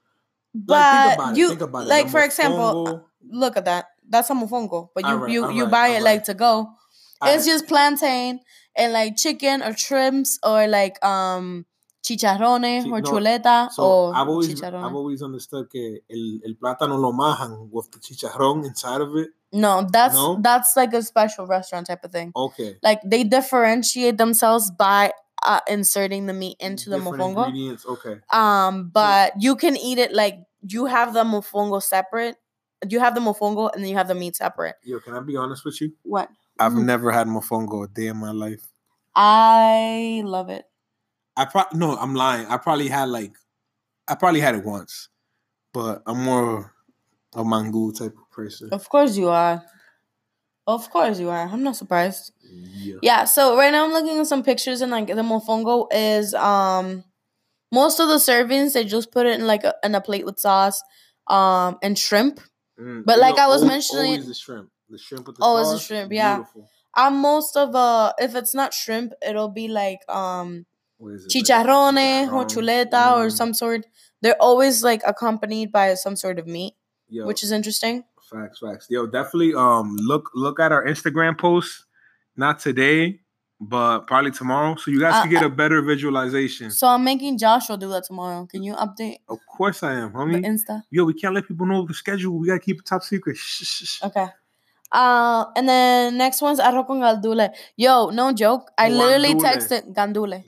But think about it. Like for example, look at that. That's a mofongo, but you buy it like to go. It's just plantain and like chicken or shrimps or like chicharrones or chuleta or chicharrón. I've always understood que el plátano lo majan with the chicharrón inside of it. No, that's like a special restaurant type of thing. Okay. Like they differentiate themselves by inserting the meat into the mofongo. Ingredients, okay. But you can eat it like you have the mofongo separate. You have the mofongo and then you have the meat separate. Yo, can I be honest with you? What? I've never had mofongo a day in my life. I love it. No, I'm lying. I probably had it once, but I'm more a mango type of person. Of course you are. I'm not surprised. Yeah, so right now I'm looking at some pictures and like the mofongo is most of the servings they just put it in like in a plate with sauce and shrimp. But like I was mentioning, always the shrimp with the sauce. It's the shrimp, yeah. Beautiful. Most of if it's not shrimp, it'll be like chicharrones or chuleta or some sort. They're always like accompanied by some sort of meat, which is interesting. Facts. Yo, definitely look at our Instagram posts. Not today, but probably tomorrow. So you guys can get a better visualization. So I'm making Joshua do that tomorrow. Can you update? Of course I am, homie. The Insta. Yo, we can't let people know the schedule. We gotta keep it top secret. Shh. Okay. And then next one's arroz con gandule. Yo, no joke. I literally texted gandule.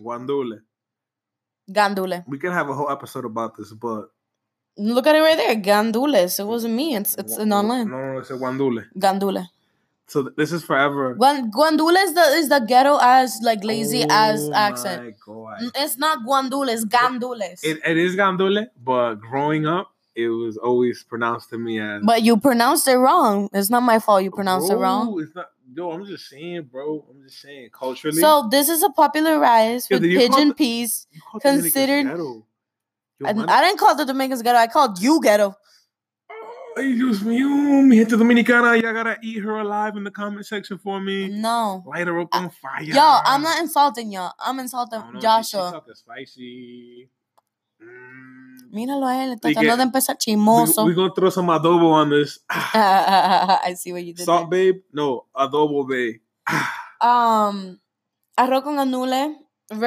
Gandule. We can have a whole episode about this, but look at it right there. Gandules. It wasn't me. It's in online. No, it's a guandule. Gandule. So this is forever. Guandule is the ghetto ass, like lazy ass accent. God. It's not guandule, it's gandules. It is gandule, but growing up, it was always pronounced to me as... But you pronounced it wrong. It's not my fault you pronounced it wrong. It's not... Yo, I'm just saying, bro. Culturally. So this is a popular rice with pigeon peas. Considered... I didn't call the Dominicans ghetto. I called you ghetto. Ay, Dios mío, mi gente dominicana, y'all gotta eat her alive in the comment section for me. No. Light her up on fire. Yo, I'm not insulting y'all. I'm insulting Joshua. She's talking spicy. Míralo a él, tratando de empezar chismoso. We're going to throw some adobo on this. I see what you did. Salt, babe? No, adobo, babe. Arroz con ganule,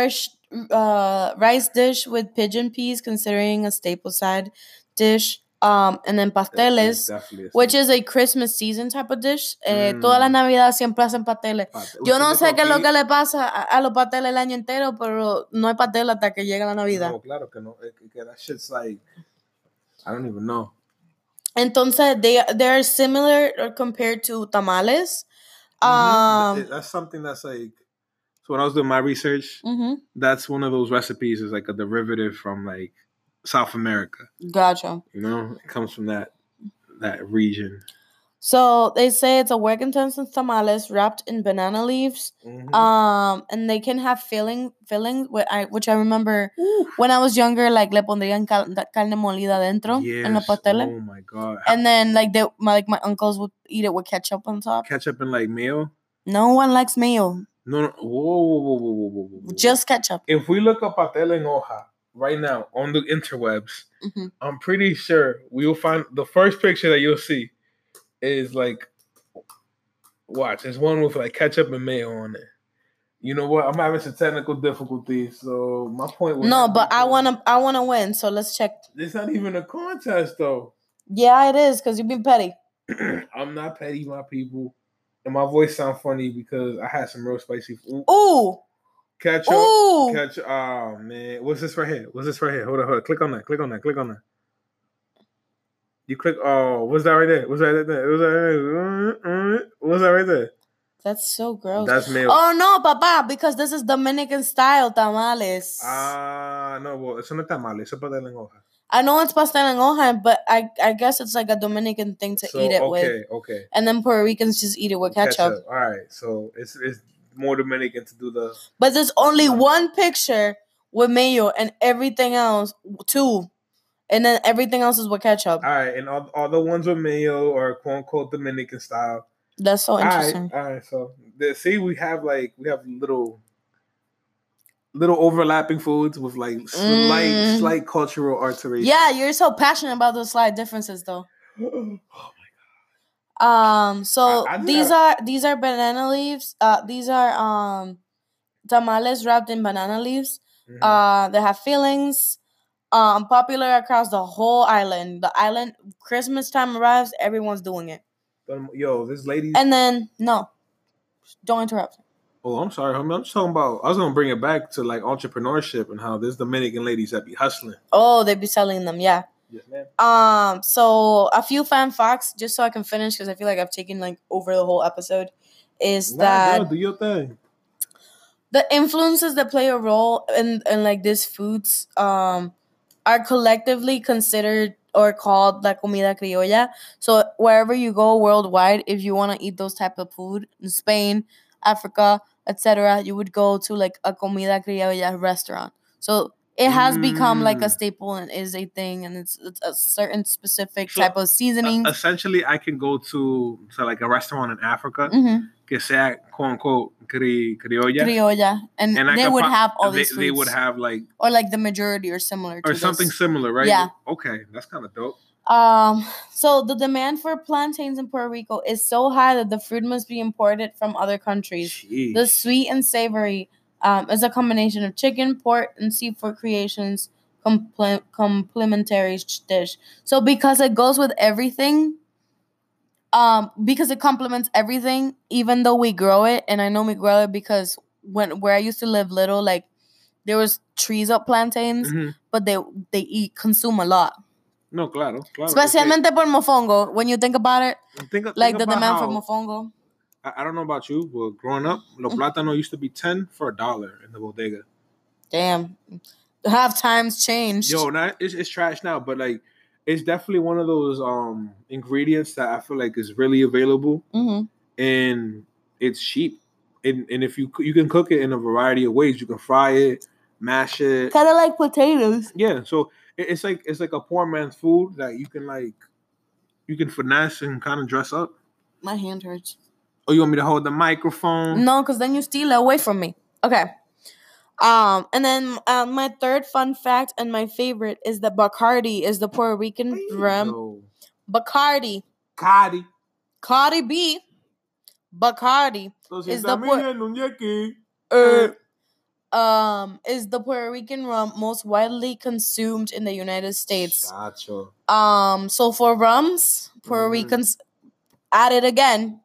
rice dish with pigeon peas, considering a staple side dish. And then pasteles, which is a Christmas season type of dish. Toda la Navidad siempre hacen pasteles. Yo no sé qué es lo que le pasa a los pasteles el año entero, pero no hay pastel hasta que llega la Navidad. No, claro que no. That shit's like, I don't even know. Entonces, they're similar compared to tamales. That's something that's like, so when I was doing my research, that's one of those recipes is like a derivative from like South America. Gotcha. You know, it comes from that region. So they say it's a hueca intenso tamales wrapped in banana leaves. And they can have fillings, which I remember when I was younger, like le pondrían carne molida dentro en los pasteles. Oh my god! And then like my uncles would eat it with ketchup on top. Ketchup and like mayo. No one likes mayo. No. Whoa. Just ketchup. If we look up pastel en hoja right now on the interwebs, I'm pretty sure we will find the first picture that you'll see is like, watch, there's one with like ketchup and mayo on it. You know what? I'm having some technical difficulties, so my point was no, but I wanna win. So let's check. It's not even a contest, though. Yeah, it is because you've been petty. I'm not petty, my people, and my voice sounds funny because I had some real spicy food. Ooh. Ketchup. Ooh. Ketchup. Oh man, what's this right here? Hold on. Click on that. You click. Oh, what's that right there? What's that right there? That's so gross. That's mayo. Oh no, papa, because this is Dominican style tamales. No, well, eso no es tamales, eso es pastel en hoja. I know it's pastel en hoja, but I guess it's like a Dominican thing to eat it with. Okay. And then Puerto Ricans just eat it with ketchup. All right, so it's more Dominican to do the. But there's only one picture with mayo and everything else, two. And then everything else is with ketchup. All right, and all the ones with mayo are quote unquote Dominican style. That's so interesting. All right. So see, we have little overlapping foods with like slight cultural alteration. Yeah, you're so passionate about those slight differences, though. Oh my god. So these are banana leaves. These are tamales wrapped in banana leaves. They have fillings. Popular across the whole island. The island, Christmas time arrives, everyone's doing it. Yo, this lady. And then no, don't interrupt. Oh, I'm sorry, homie. I'm just talking about. I was gonna bring it back to like entrepreneurship and how there's Dominican ladies that be hustling. Oh, they be selling them, yeah. Yes, ma'am. So a few fan facts, just so I can finish, because I feel like I've taken like over the whole episode. That girl, do your thing. The influences that play a role in like these foods are collectively considered or called la comida criolla. So wherever you go worldwide, if you want to eat those type of food in Spain, Africa, etc., you would go to like a comida criolla restaurant. So it has become like a staple and is a thing, and it's a certain specific type of seasoning. Essentially, I can go to like a restaurant in Africa, que sea quote unquote criolla, and they would have all these foods. They would have like, or like the majority or similar to or something this. similar, right? Yeah. Okay, that's kind of dope. So the demand for plantains in Puerto Rico is so high that the fruit must be imported from other countries. Jeez. The sweet and savory is a combination of chicken, pork, and seafood creations complementary dish. So because it goes with everything, because it complements everything, even though we grow it, and I know we grow it because where I used to live little, like there was trees of plantains, but they consume a lot. No, claro. Especialmente por mofongo. When you think about it, think the demand for mofongo. I don't know about you, but growing up, los plátanos used to be 10 for $1 in the bodega. Damn. Have times changed. Yo, it's trash now, but like it's definitely one of those ingredients that I feel like is really available, and it's cheap. And if you can cook it in a variety of ways, you can fry it, mash it, kind of like potatoes. Yeah, so it's like a poor man's food that you can finesse and kind of dress up. My hand hurts. Oh, you want me to hold the microphone? No, because then you steal it away from me. Okay. And then my third fun fact and my favorite is that Bacardi is the Puerto Rican rum. No. Bacardi. Cardi. Cardi B. Bacardi is the is the Puerto Rican rum most widely consumed in the United States. Chacho. So for rums, Puerto Ricans at it again.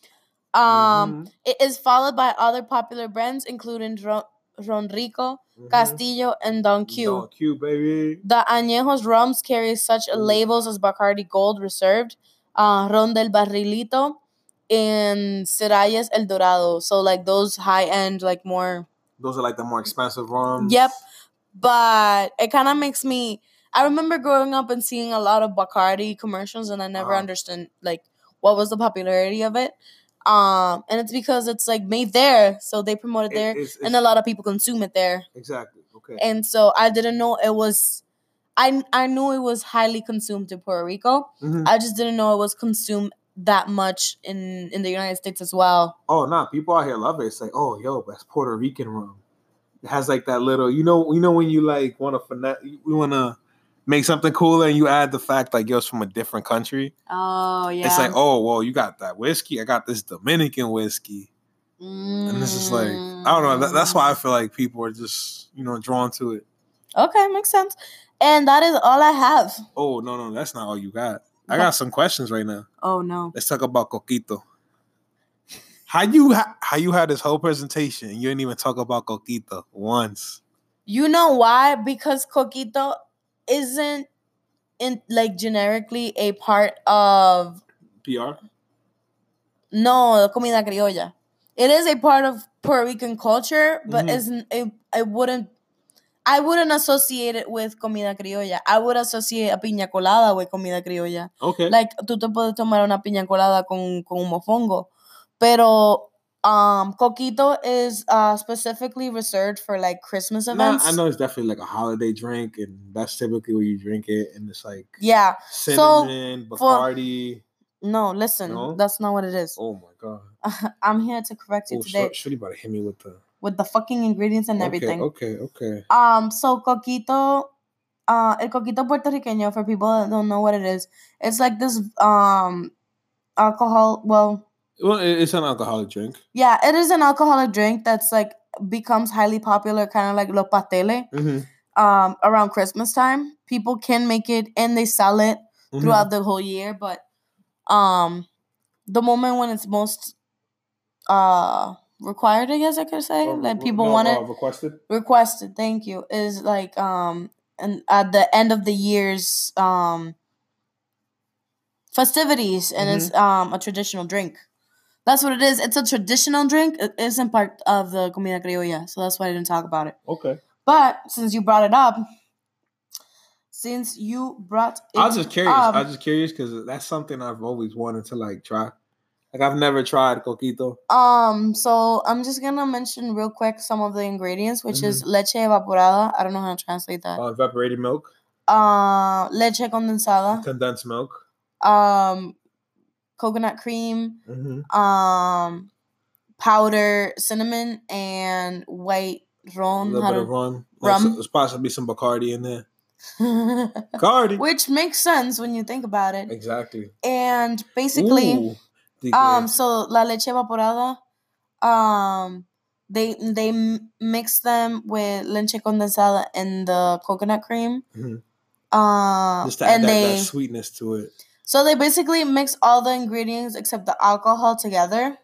It is followed by other popular brands, including Ron Rico, Castillo, and Don Q. Don Q, baby. The añejos rums carry such labels as Bacardi Gold Reserved, Ron del Barrilito, and Ceralles El Dorado. So like those high end, like more. Those are like the more expensive rums. Yep, but it kind of makes me. I remember growing up and seeing a lot of Bacardi commercials, and I never understood like what was the popularity of it. And it's because it's like made there, so they promote it there, and a lot of people consume it there. Exactly. Okay. And so I didn't know it was. I knew it was highly consumed in Puerto Rico. I just didn't know it was consumed that much in the United States as well. Oh nah, people out here love it. It's like, oh yo, that's Puerto Rican rum. It has like that little, you know when you like want to make something cooler and you add the fact like yo, it's from a different country. Oh yeah. It's like, oh well, you got that whiskey. I got this Dominican whiskey, and this is like, I don't know. That's why I feel like people are just drawn to it. Okay, makes sense. And that is all I have. Oh no, that's not all you got. I got some questions right now. Oh no. Let's talk about Coquito. How you had this whole presentation and you didn't even talk about Coquito once? You know why? Because Coquito isn't generically a part of PR. No, comida criolla. It is a part of Puerto Rican culture, but isn't. I wouldn't associate it with comida criolla. I would associate a piña colada with comida criolla. Okay. Like tú te puedes tomar una piña colada con un mofongo. Pero Coquito is specifically reserved for like Christmas events. I know it's definitely like a holiday drink, and that's typically where you drink it, and it's like cinnamon, Bacardi. No, listen, that's not what it is. Oh my god! I'm here to correct you today. Shorty about to hit me with the fucking ingredients and everything. Okay. So Coquito, el Coquito puertorriqueño, for people that don't know what it is, it's like this alcohol. Well, it's an alcoholic drink. Yeah, it is an alcoholic drink that's like becomes highly popular, kind of like los pasteles. Around Christmas time, people can make it and they sell it throughout the whole year. But the moment when it's most required, I guess I could say, like people want it requested. Thank you. Is like and at the end of the year's festivities, and it's a traditional drink. That's what it is. It's a traditional drink. It isn't part of the comida criolla, so that's why I didn't talk about it. Okay. But since you brought it up, I was just curious because that's something I've always wanted to like try. Like I've never tried Coquito. So I'm just gonna mention real quick some of the ingredients, which is leche evaporada. I don't know how to translate that. Evaporated milk. Leche condensada. Condensed milk. Coconut cream, powder cinnamon, and white ron. A little bit of rum. There's possibly some Bacardi in there. Bacardi. Which makes sense when you think about it. Exactly. And basically, so la leche evaporada, they mix them with leche condensada and the coconut cream. Just to add that sweetness to it. So they basically mix all the ingredients except the alcohol together.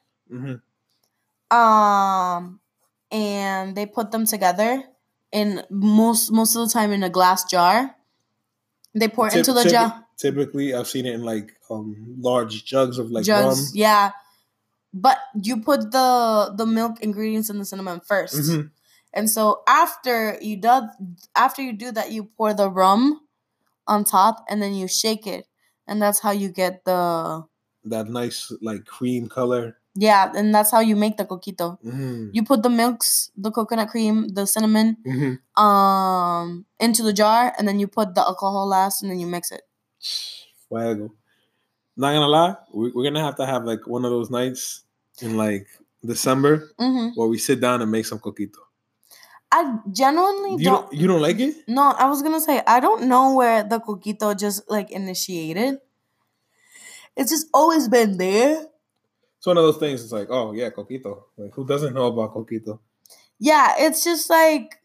And they put them together in most of the time in a glass jar. They pour it into the jar. Typically, I've seen it in like large jugs of like rum. Yeah, but you put the milk, ingredients, and the cinnamon first. And so after you do that, you pour the rum on top, and then you shake it. And that's how you get that nice like cream color. Yeah, and that's how you make the coquito. You put the milks, the coconut cream, the cinnamon, into the jar, and then you put the alcohol last, and then you mix it. Fuego. Not gonna lie, we're gonna have like one of those nights in like December where we sit down and make some coquito. I genuinely don't. You don't like it? No, I was gonna say I don't know where the coquito just like initiated. It's just always been there. It's one of those things. It's like, oh yeah, coquito. Like, who doesn't know about coquito? Yeah, it's just like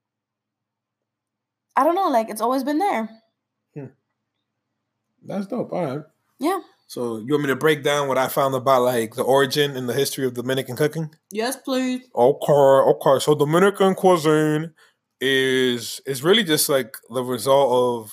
I don't know. Like it's always been there. That's dope. All right. Yeah. So you want me to break down what I found about like the origin and the history of Dominican cooking? Yes, please. Okay. So Dominican cuisine is really just like the result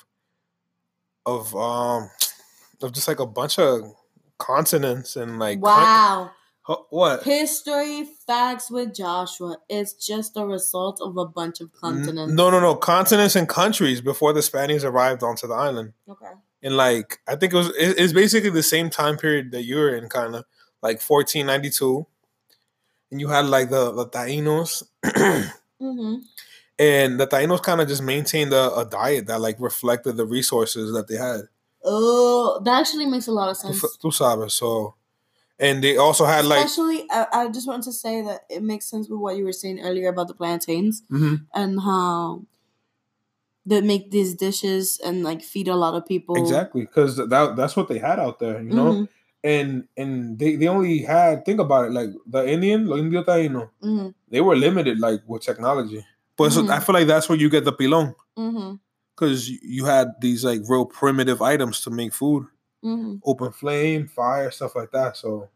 of just like a bunch of continents and like wow. What? History facts with Joshua. It's just a result of a bunch of continents. No. Continents and countries before the Spaniards arrived onto the island. Okay. And like I think it's basically the same time period that you were in, kind of like 1492, and you had like the Taínos, mm-hmm. and the Taínos kind of just maintained a diet that like reflected the resources that they had. Oh, that actually makes a lot of sense. Tu sabes, so. And they also had especially, I just wanted to say that it makes sense with what you were saying earlier about the plantains and how they make these dishes and like feed a lot of people. Exactly, because that's what they had out there, you know. And they only had, think about it, like the Los Indio Taíno, they were limited like with technology. But so I feel like that's where you get the pilón, because you had these like real primitive items to make food. Open flame, fire, stuff like that. So,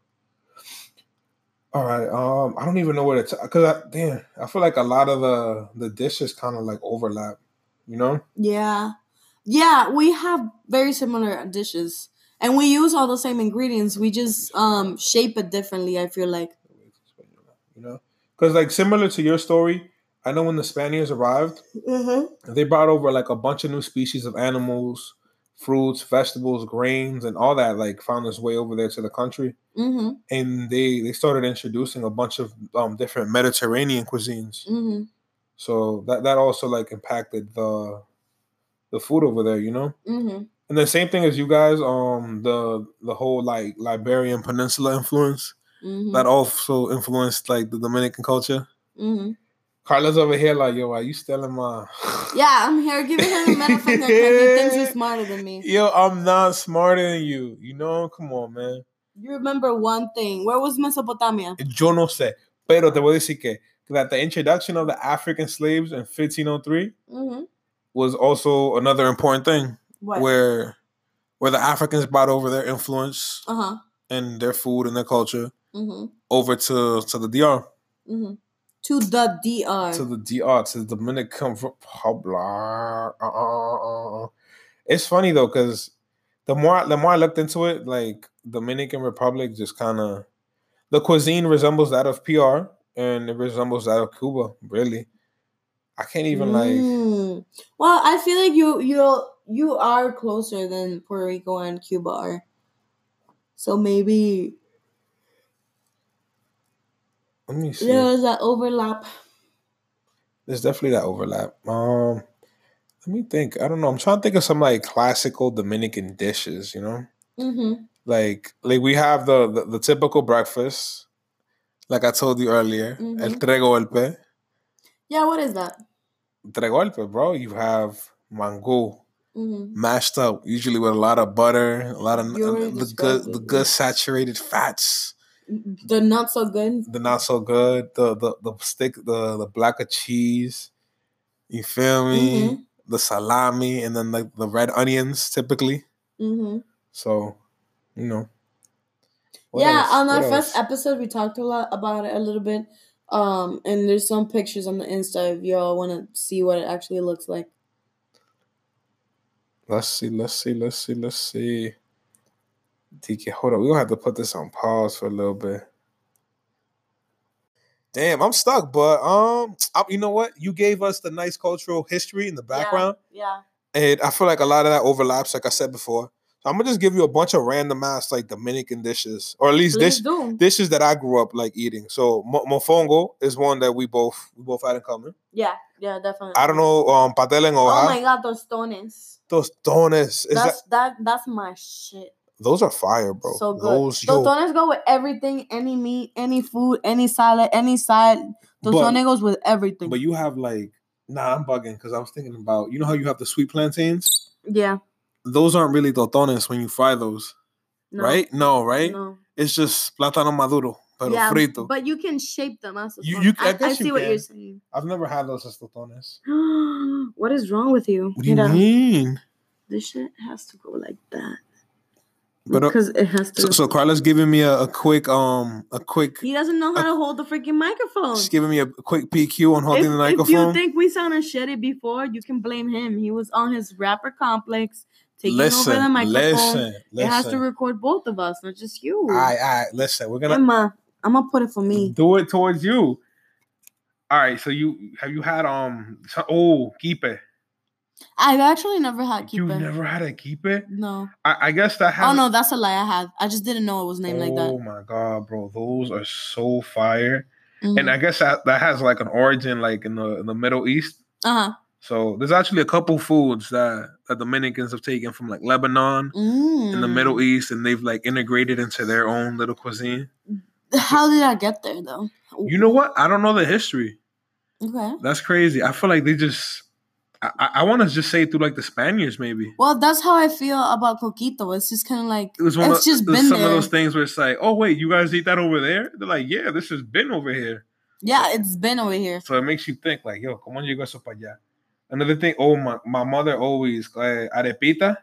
all right. I don't even know where to because I feel like a lot of the dishes kind of like overlap. You know? Yeah, we have very similar dishes, and we use all the same ingredients. We just shape it differently. I feel like. You know, because like similar to your story, I know when the Spaniards arrived, they brought over like a bunch of new species of animals, fruits, vegetables, grains, and all that like found its way over there to the country. And they started introducing a bunch of different Mediterranean cuisines. So that also like impacted the food over there, you know. And the same thing as you guys, the whole like Iberian Peninsula influence that also influenced like the Dominican culture. Carla's over here like, yo, are you stealing my... Yeah, I'm here giving him the middle finger because he thinks he's smarter than me. Yo, I'm not smarter than you. You know, come on, man. You remember one thing. Where was Mesopotamia? Yo no sé. Pero te voy a decir que that the introduction of the African slaves in 1503 was also another important thing. What? Where the Africans brought over their influence and their food and their culture over to the DR. To the DR. To the DR, to the Dominican Republic. It's funny though, because the more I looked into it, like Dominican Republic just kind of, the cuisine resembles that of PR and it resembles that of Cuba. Really, I can't even like. Well, I feel like you are closer than Puerto Rico and Cuba are, so maybe. Let me see. There's that overlap. There's definitely that overlap. Let me think. I don't know. I'm trying to think of some like classical Dominican dishes. You know, like we have the typical breakfast, like I told you earlier, el tres golpe. Yeah, what is that? Tres golpe, bro. You have mango mashed up, usually with a lot of butter, a lot of the good saturated fats. The not so good. The not so good. The stick, the block of cheese. You feel me? The salami and then the red onions typically. So, you know. On our first episode we talked a lot about it a little bit. And there's some pictures on the Insta if y'all want to see what it actually looks like. Let's see. DK, hold on. We're going to have to put this on pause for a little bit. Damn, I'm stuck, but you know what? You gave us the nice cultural history in the background. Yeah. And I feel like a lot of that overlaps, like I said before. So I'm gonna just give you a bunch of random ass like Dominican dishes, or at least dishes that I grew up like eating. So mofongo is one that we both had in common. Yeah, definitely. I don't know, pastel en hoja. Oh my god, tostones. Tostones. That's my shit. Those are fire, bro. So good. Tostones go with everything, any meat, any food, any salad, any side. Tozone goes with everything. But you have like, I'm bugging because I was thinking about, you know how you have the sweet plantains? Yeah. Those aren't really totones when you fry those. No. Right? No, right? No. It's just plátano maduro, pero frito. But you can shape them as totones. I see what you're saying. I've never had those as totones. What is wrong with you? What do you mean? This shit has to go like that. Because it has to. So Carla's giving me a quick. He doesn't know how to hold the freaking microphone. She's giving me a quick PQ on holding the microphone. If you think we sounded shitty before, you can blame him. He was on his rapper complex, taking over the microphone. It has to record both of us, not just you. All right. Listen, we're gonna. Emma, I'm gonna put it for me. Do it towards you. All right. So you had kipe. I've actually never had kipe. You never had a kipe? No. I guess that has... Oh, no, that's a lie. I have. I just didn't know it was named like that. Oh, my God, bro. Those are so fire. Mm-hmm. And I guess that has, like, an origin, like, in the Middle East. Uh-huh. So there's actually a couple foods that Dominicans have taken from, like, Lebanon in the Middle East, and they've, like, integrated into their own little cuisine. How did I get there, though? You know what? I don't know the history. Okay. That's crazy. I feel like they just... I want to just say through like the Spaniards, maybe. Well, that's how I feel about coquito. It's just kind of like it's just been some of those things where it's like, oh wait, you guys eat that over there? They're like, yeah, this has been over here. Yeah, it's been over here. So it makes you think like, yo, ¿cómo llegó eso para allá? Another thing, my mother always arepita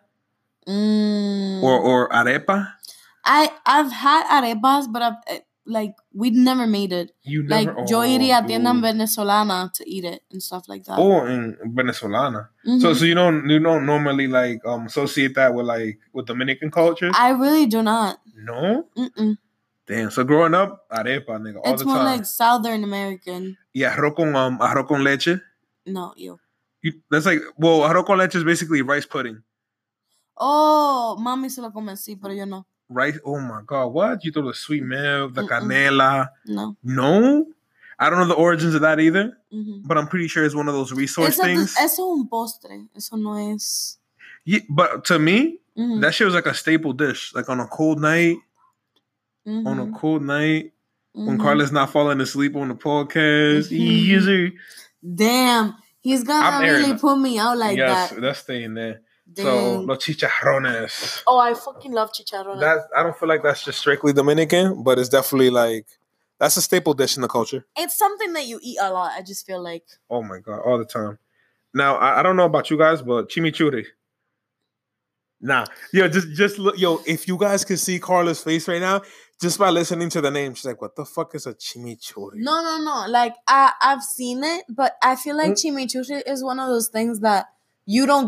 or arepa. I've had arepas, but we'd never made it. You never, yo iría a tienda venezolana to eat it and stuff like that. Oh, in Venezolana. Mm-hmm. So you don't normally like associate that with Dominican culture? I really do not. No? Mm-mm. Damn. So growing up, arepa, nigga, all the time. It's more like Southern American. Yeah, arroz con leche. No, yo. That's like, well, arroz con leche is basically rice pudding. Oh, mami se lo come así, pero yo no. Rice. Oh my God! What you throw the sweet milk, the canela? No. I don't know the origins of that either. Mm-hmm. But I'm pretty sure it's one of those resource things. Eso es un postre. Eso no es. Yeah, but to me, that shit was like a staple dish. Like on a cold night. Mm-hmm. On a cold night, when Carla's not falling asleep on the podcast. Easy. Damn, he's gonna really put me out like that. Yes, that's staying there. Dang. So, los chicharrones. Oh, I fucking love chicharrones. I don't feel like that's just strictly Dominican, but it's definitely like, that's a staple dish in the culture. It's something that you eat a lot, I just feel like. Oh my God, all the time. Now, I don't know about you guys, but chimichurri. Nah. Yo, just look, yo, if you guys could see Carla's face right now, just by listening to the name, she's like, what the fuck is a chimichurri? No. Like, I've seen it, but I feel like chimichurri is one of those things that you don't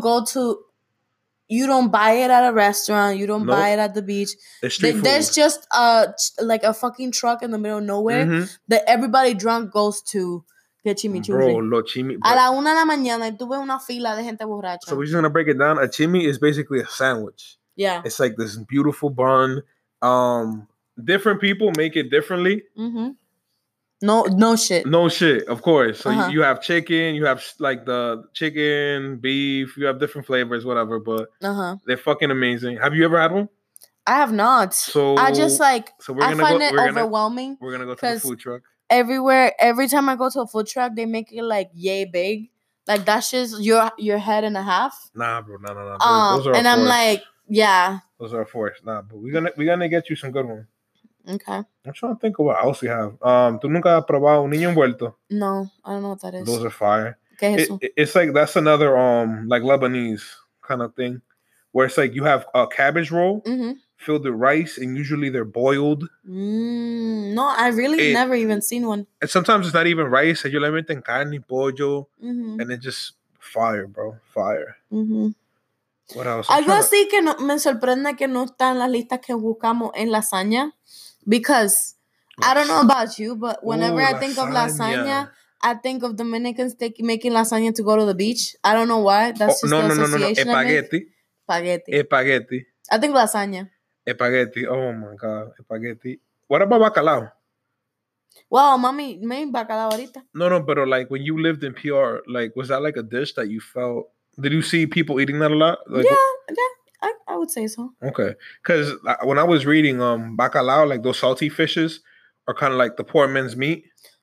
buy it at a restaurant. You don't buy it at the beach. There's just like a fucking truck in the middle of nowhere that everybody drunk goes to get chimichurri. Bro, a la 1 de la mañana y tú ves una fila de gente borracha. So we're just going to break it down. A chimi is basically a sandwich. Yeah. It's like this beautiful bun. Different people make it differently. Mm-hmm. No shit. No shit, of course. So you have chicken, you have like the chicken, beef, you have different flavors, whatever, but they're fucking amazing. Have you ever had one? I have not. So I just like, I find it overwhelming. We're going to go to the food truck. Every time I go to a food truck, they make it like yay big. Like that's just your head and a half. Nah, bro, no. Those are I'm like, yeah. Those are forced. Nah, but we're gonna get you some good ones. Okay. I'm trying to think of what else we have. ¿Tú nunca has probado un niño envuelto? No, I don't know what that is. Those are fire. ¿Qué es eso? It's like, that's another like Lebanese kind of thing, where it's like you have a cabbage roll filled with rice, and usually they're boiled. No, I really never even seen one. And sometimes it's not even rice. Ellos le meten carne, pollo, and it's just fire, bro. Fire. What else? Algo así que me sorprende que no está en las listas que buscamos en lasaña. Because I don't know about you, but whenever I think of lasagna, I think of Dominicans making lasagna to go to the beach. I don't know why. That's just the association. Espagueti. I think lasagna. Espagueti. Oh my God. Espagueti. What about bacalao? Well, mommy made bacalao ahorita. No, but like when you lived in PR, like was that like a dish that you felt? Did you see people eating that a lot? Like, yeah. I would say so. Okay. Because when I was reading bacalao, like those salty fishes are kind of like the poor man's meat.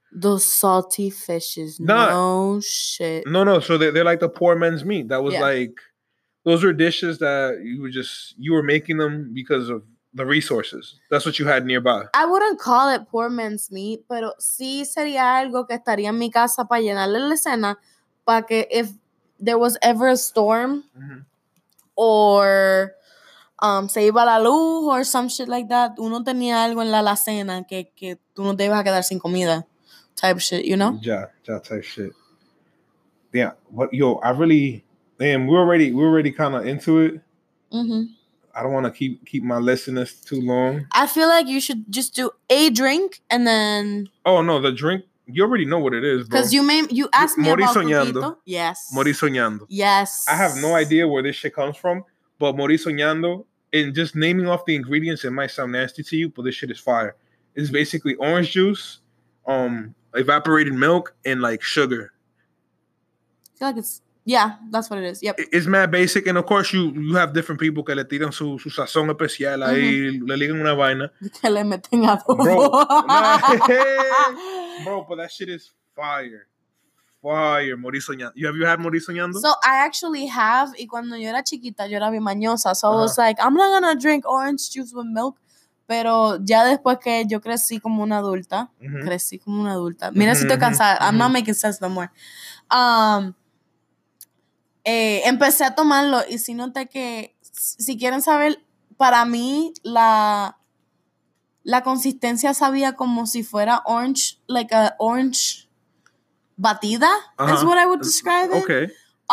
Those salty fishes. No shit. No. So they're like the poor man's meat. That was like, those are dishes that you were making them because of the resources. That's what you had nearby. I wouldn't call it poor man's meat, pero sí sería algo que estaría en mi casa para llenarle la cena, para que if there was ever a storm or se iba la luz or some shit like that, uno tenía algo en la alacena que tú no te ibas a quedar sin comida, type shit, you know? Yeah, type shit. Yeah, we're already kind of into it. I don't want to keep my listeners too long. I feel like you should just do a drink and then. Oh no, the drink. You already know what it is, bro. Because you asked me about Coquito. Yes. Morir soñando. Yes. I have no idea where this shit comes from, but morir soñando, and just naming off the ingredients, it might sound nasty to you, but this shit is fire. It's basically orange juice, evaporated milk, and like sugar. I feel like yeah, that's what it is. Yep. It's mad basic, and of course you have different people que le tiran su sazón especial ahí, le ligan una vaina. Que le meten adobo. Bro, but that shit is fire. Fire, morir soñando. Have you had morir soñando? So I actually have, y cuando yo era chiquita, yo era bien mañosa. So I was like, I'm not gonna drink orange juice with milk. Pero ya después que yo crecí como una adulta, Mira si estoy cansada. I'm not making sense no more. Empecé a tomarlo y sí noté que, si quieren saber, para mí la consistencia sabía como si fuera orange, like a orange batida, is what I would describe it. Okay.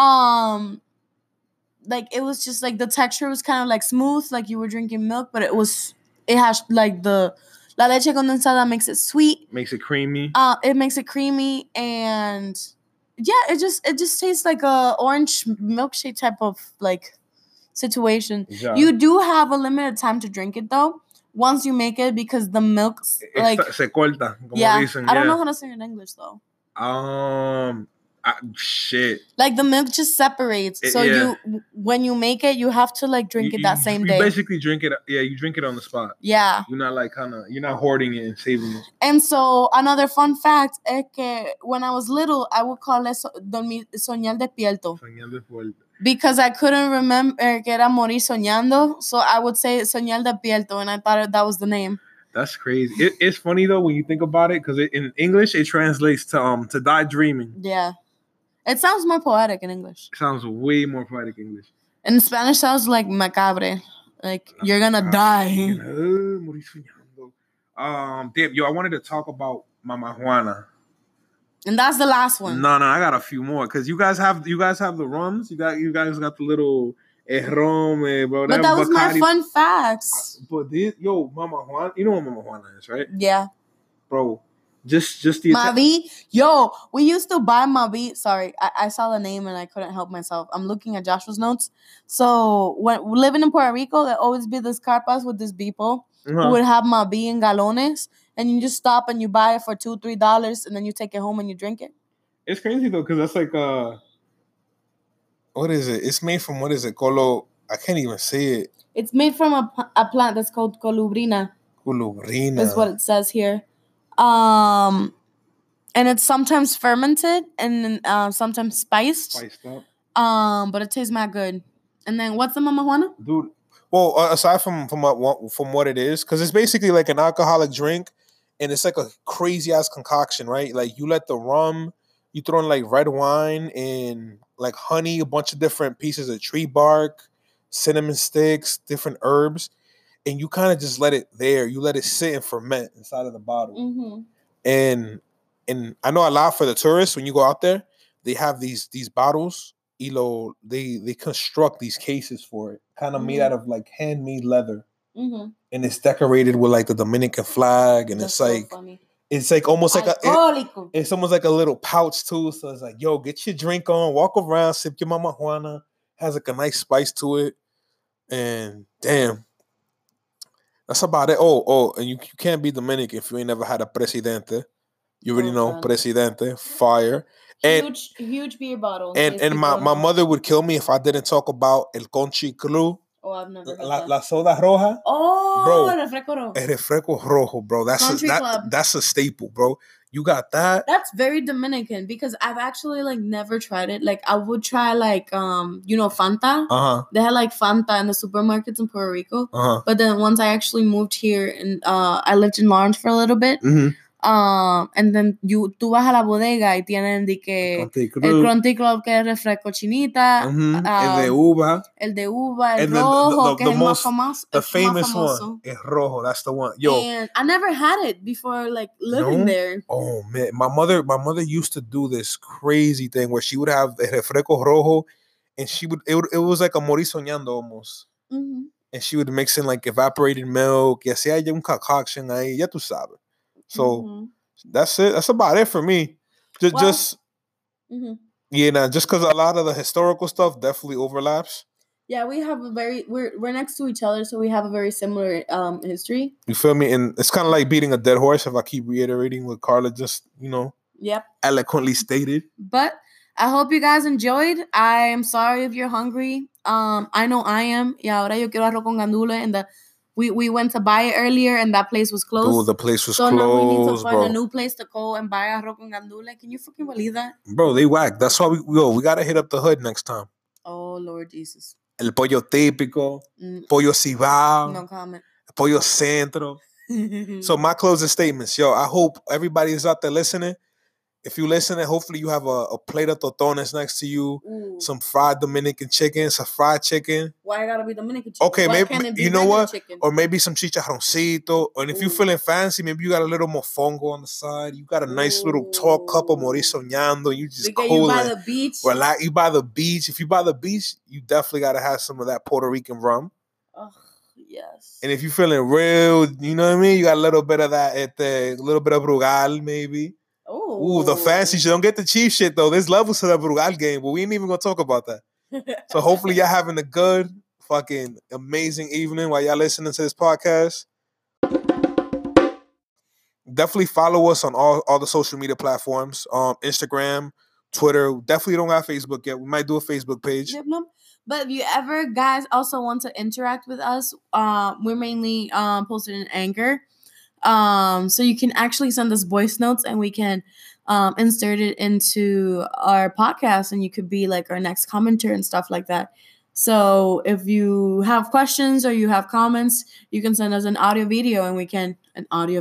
Like it was just like the texture was kind of like smooth, like you were drinking milk, but it has like la leche condensada makes it sweet. Makes it creamy. It makes it creamy and yeah, it just tastes like a orange milkshake type of like situation. Yeah. You do have a limited time to drink it though. Once you make it, because the milk like se corta. Como dicen, I don't know how to say it in English though. Shit. Like the milk just separates. So when you make it, you have to like drink it that same day. You basically drink it. Yeah, you drink it on the spot. Yeah. You're not like you're not hoarding it and saving it. And so another fun fact is que when I was little, I would call it soñar despierto. Soñar despierto. Because I couldn't remember que era morir soñando, so I would say soñar despierto, and I thought that was the name. That's crazy. It's funny though when you think about it, because in English it translates to die dreaming. Yeah. It sounds more poetic in English. It sounds way more poetic in English. In Spanish, sounds like macabre. Like, you're gonna die. Damn, I wanted to talk about Mama Juana. And that's the last one. No, I got a few more. Because you guys have the rums. You guys got the little rom, bro. But that was Bacardi. My fun facts. But Mama Juana, you know what Mama Juana is, right? Yeah. Bro. Just the Mavi. We used to buy Mavi. Sorry, I saw the name and I couldn't help myself. I'm looking at Joshua's notes. So when living in Puerto Rico, there always be this carpas with these people who would have Mavi in galones, and you just stop and you buy it for $2-3, and then you take it home and you drink it. It's crazy though, because that's like what is it? It's made from, what is it? Colo. I can't even say it. It's made from a plant that's called colubrina. Colubrina. That's what it says here. And it's sometimes fermented and sometimes spiced. Spiced up. But it tastes mad good. And then what's the Mama Juana? Dude. Well, aside from what it is, because it's basically like an alcoholic drink, and it's like a crazy ass concoction, right? Like you let the rum, you throw in like red wine and like honey, a bunch of different pieces of tree bark, cinnamon sticks, different herbs. And you kind of just let it there. You let it sit and ferment inside of the bottle. Mm-hmm. And I know a lot for the tourists, when you go out there, they have these bottles. They construct these cases for it, kind of made out of like handmade leather. Mm-hmm. And it's decorated with like the Dominican flag. And it's like, funny. It's like almost like it's almost like a little pouch too. So it's like, yo, get your drink on, walk around, sip your Mama Juana. Has like a nice spice to it. And damn. That's about it. Oh, and you can't be Dominican if you ain't never had a Presidente. You already know Presidente, fire. Huge beer bottle. And my mother would kill me if I didn't talk about El Conchi Club. Oh, I've never heard that. La soda roja. Oh, bro, el refresco rojo. El refresco rojo, bro. That's a staple, bro. You got that? That's very Dominican because I've actually like never tried it. Like I would try like Fanta. They had like Fanta in the supermarkets in Puerto Rico. But then once I actually moved here and I lived in Lawrence for a little bit. And then tú vas a la bodega y tienen de que el Crunchy Club que es refresco chinita, el de uva, el rojo que es el más famoso, the famous one, el rojo. That's the one. Yo, and I never had it before, like living there. Oh man, my mother used to do this crazy thing where she would have el refresco rojo, and it was like a morir soñando almost. And she would mix in like evaporated milk. Y hacía ya un concoction ahí, ya tú sabes. So that's it. That's about it for me. Just because a lot of the historical stuff definitely overlaps. Yeah, we have we're next to each other, so we have a very similar history. You feel me? And it's kind of like beating a dead horse if I keep reiterating what Carla just, eloquently stated. But I hope you guys enjoyed. I am sorry if you're hungry. I know I am. Y ahora yo quiero arroz con gandules, and we went to buy it earlier, and that place was closed. Dude, the place was closed, now we need to find a new place to go and buy arroz con gandules. Can you fucking believe that? Bro, they whack. That's why we gotta hit up the hood next time. Oh, Lord Jesus. El pollo típico, pollo cibao, no comment. Pollo centro. So my closing statements, yo, I hope everybody is out there listening. If you listening, hopefully you have a plate of totones next to you, some fried Dominican chicken, some fried chicken. Why it gotta be Dominican chicken? Okay, maybe you know what? Chicken? Or maybe some chicharroncito. Or if you're feeling fancy, maybe you got a little mofongo on the side. You got a nice little tall cup of morir soñando. You just cool. You by the beach. Relax. You by the beach. If you by the beach, you definitely gotta have some of that Puerto Rican rum. Oh, yes. And if you're feeling real, you know what I mean? You got a little bit of that, a little bit of Brugal, maybe. Ooh, the fancy shit. Don't get the cheap shit, though. There's levels to the Brugal game, but we ain't even going to talk about that. So hopefully y'all having a good, fucking amazing evening while y'all listening to this podcast. Definitely follow us on all the social media platforms. Instagram, Twitter. Definitely don't have Facebook yet. We might do a Facebook page. Yep, no. But if you ever, guys, also want to interact with us, we're mainly posted in Anchor. So you can actually send us voice notes and we can insert it into our podcast, and you could be like our next commenter and stuff like that. So if you have questions or you have comments, you can send us an audio video and we can an audio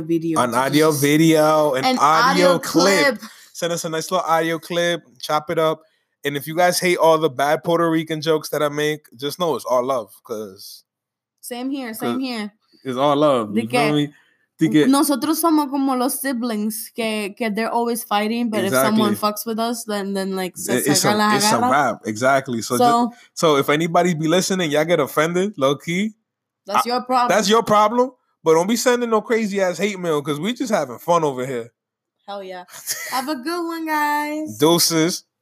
clip. Send us a nice little audio clip, chop it up. And if you guys hate all the bad Puerto Rican jokes that I make, just know it's all love. Same here. It's all love. You feel me? Nosotros somos como los siblings que they're always fighting, but if someone fucks with us, then like it's a wrap. Exactly. So if anybody be listening, y'all get offended, low key. That's your problem. That's your problem. But don't be sending no crazy ass hate mail because we just having fun over here. Hell yeah. Have a good one, guys. Deuces.